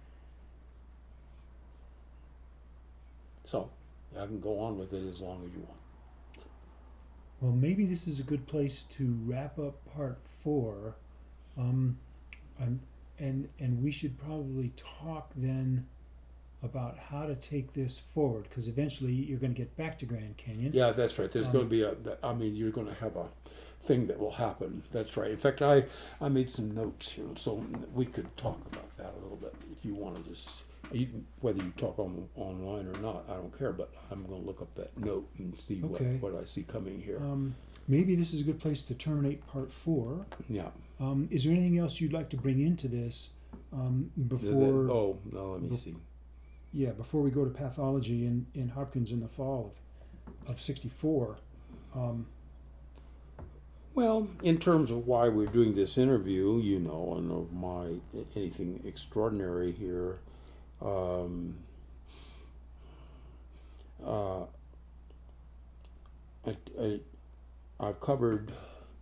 So I can go on with it as long as you want. Well, maybe this is a good place to wrap up part four. Um, I'm, and and we should probably talk then about how to take this forward, because eventually you're going to get back to Grand Canyon. Yeah, that's right. There's Um, going to be a. I mean, you're going to have a thing that will happen. That's right. In fact, I I made some notes here, so we could talk about that a little bit if you want to just. You, whether you talk on online or not, I don't care. But I'm going to look up that note and see Okay. what, what I see coming here. Um, maybe this is a good place to terminate part four. yeah. Um, is there anything else you'd like to bring into this um, The- the- before? oh no, let me bef- see. Yeah, before we go to pathology in, in Hopkins in the fall of, of sixty-four. Um, Well, in terms of why we're doing this interview, you know, and of my anything extraordinary here, um, uh, I, I, I've covered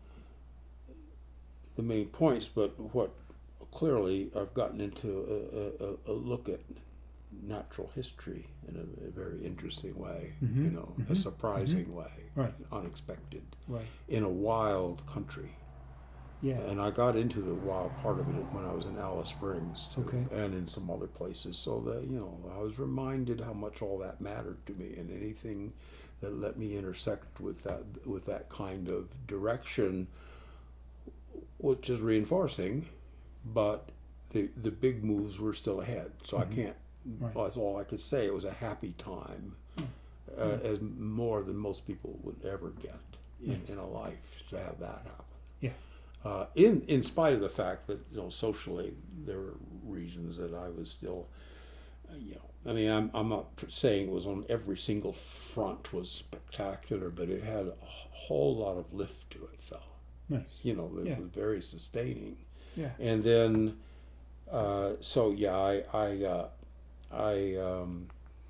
the main points, but what clearly I've gotten into a, a, a look at natural history in a, a very interesting way, Mhm, you know, a mhm, surprising way, Right. unexpected, right. in a wild country. Yeah. And I got into the wild part of it when I was in Alice Springs too, Okay. and in some other places. So that, you know, I was reminded how much all that mattered to me, and anything that let me intersect with that with that kind of direction, which is reinforcing, but the the big moves were still ahead. So Mhm. I can't. Right. That's all I could say. It was a happy time, uh, as more than most people would ever get in, Yes. in a life to have that happen. Yeah. Uh, in in spite of the fact that, you know, socially there were reasons that I was still you know, I mean, I'm I'm not saying it was on every single front was spectacular, but it had a whole lot of lift to it, though. Nice. You know, it Yeah. was very sustaining. Yeah. And then, uh, so yeah, I I uh, I um,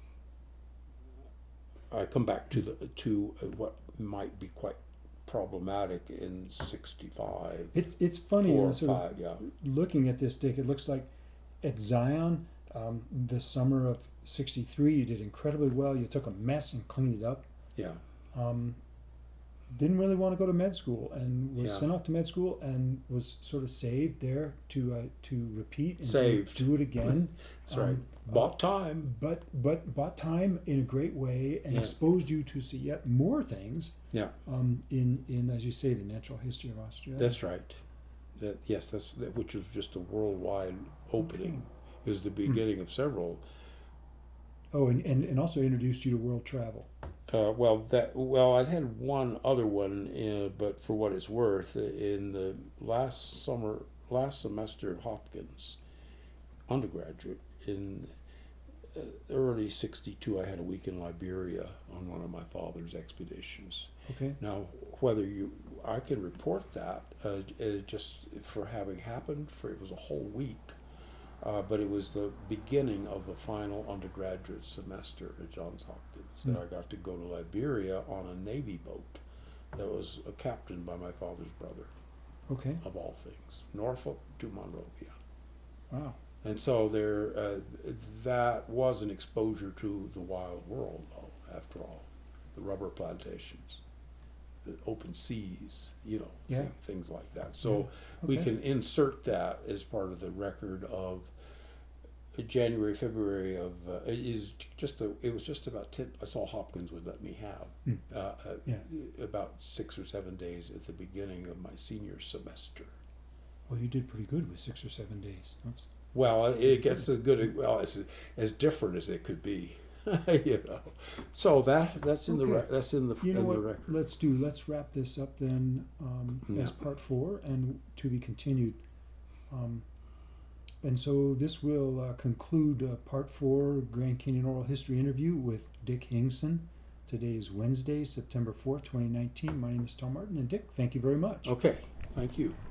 I come back to the to what might be quite problematic in sixty-five. It's it's funny, you Four know, or sort of five, yeah. looking at this, Dick. It looks like at Zion, um, the summer of sixty-three, you did incredibly well. You took a mess and cleaned it up. Yeah. Um, didn't really want to go to med school and was Yeah. sent off to med school and was sort of saved there to uh, to repeat and do- Saved. do, it again. That's right. Um, Bought time. But but bought time in a great way and Yeah. exposed you to see yet more things. Yeah. Um, in in as you say, the natural history of Australia. That's right. That yes, that's that, which was just a worldwide opening. It was the beginning of several. Oh, and, and, and also introduced you to world travel. Uh, well, that well, I had one other one, uh, but for what it's worth, in the last summer, last semester at Hopkins, undergraduate in uh, early sixty-two, I had a week in Liberia on one of my father's expeditions. Okay. Now, whether you, I can report that uh, it just for having happened, for it was a whole week, uh, but it was the beginning of the final undergraduate semester at Johns Hopkins Mm. that I got to go to Liberia on a Navy boat that was uh, captained by my father's brother, Okay. of all things, Norfolk to Monrovia. Wow. And so there, uh, that was an exposure to the wild world, though, after all, the rubber plantations, the open seas, you know, Yeah. thing- things like that. So Yeah. we Okay. can insert that as part of the record of January, February of, uh, it is just a, it was just about ten, I saw Hopkins would let me have, Mm. uh, uh, Yeah. about six or seven days at the beginning of my senior semester. Well, you did pretty good with six or seven days. That's Well, That's it gets as good. Well, it's as different as it could be, you know. So that that's in the Okay. re- that's in the you know in what? the record. Let's do. Let's wrap this up then um, Yeah. as part four and to be continued. Um, and so this will uh, conclude uh, part four Grand Canyon Oral History interview with Dick Hingson. Today is Wednesday, September fourth, twenty nineteen. My name is Tom Martin, and Dick, thank you very much. Okay, thank you.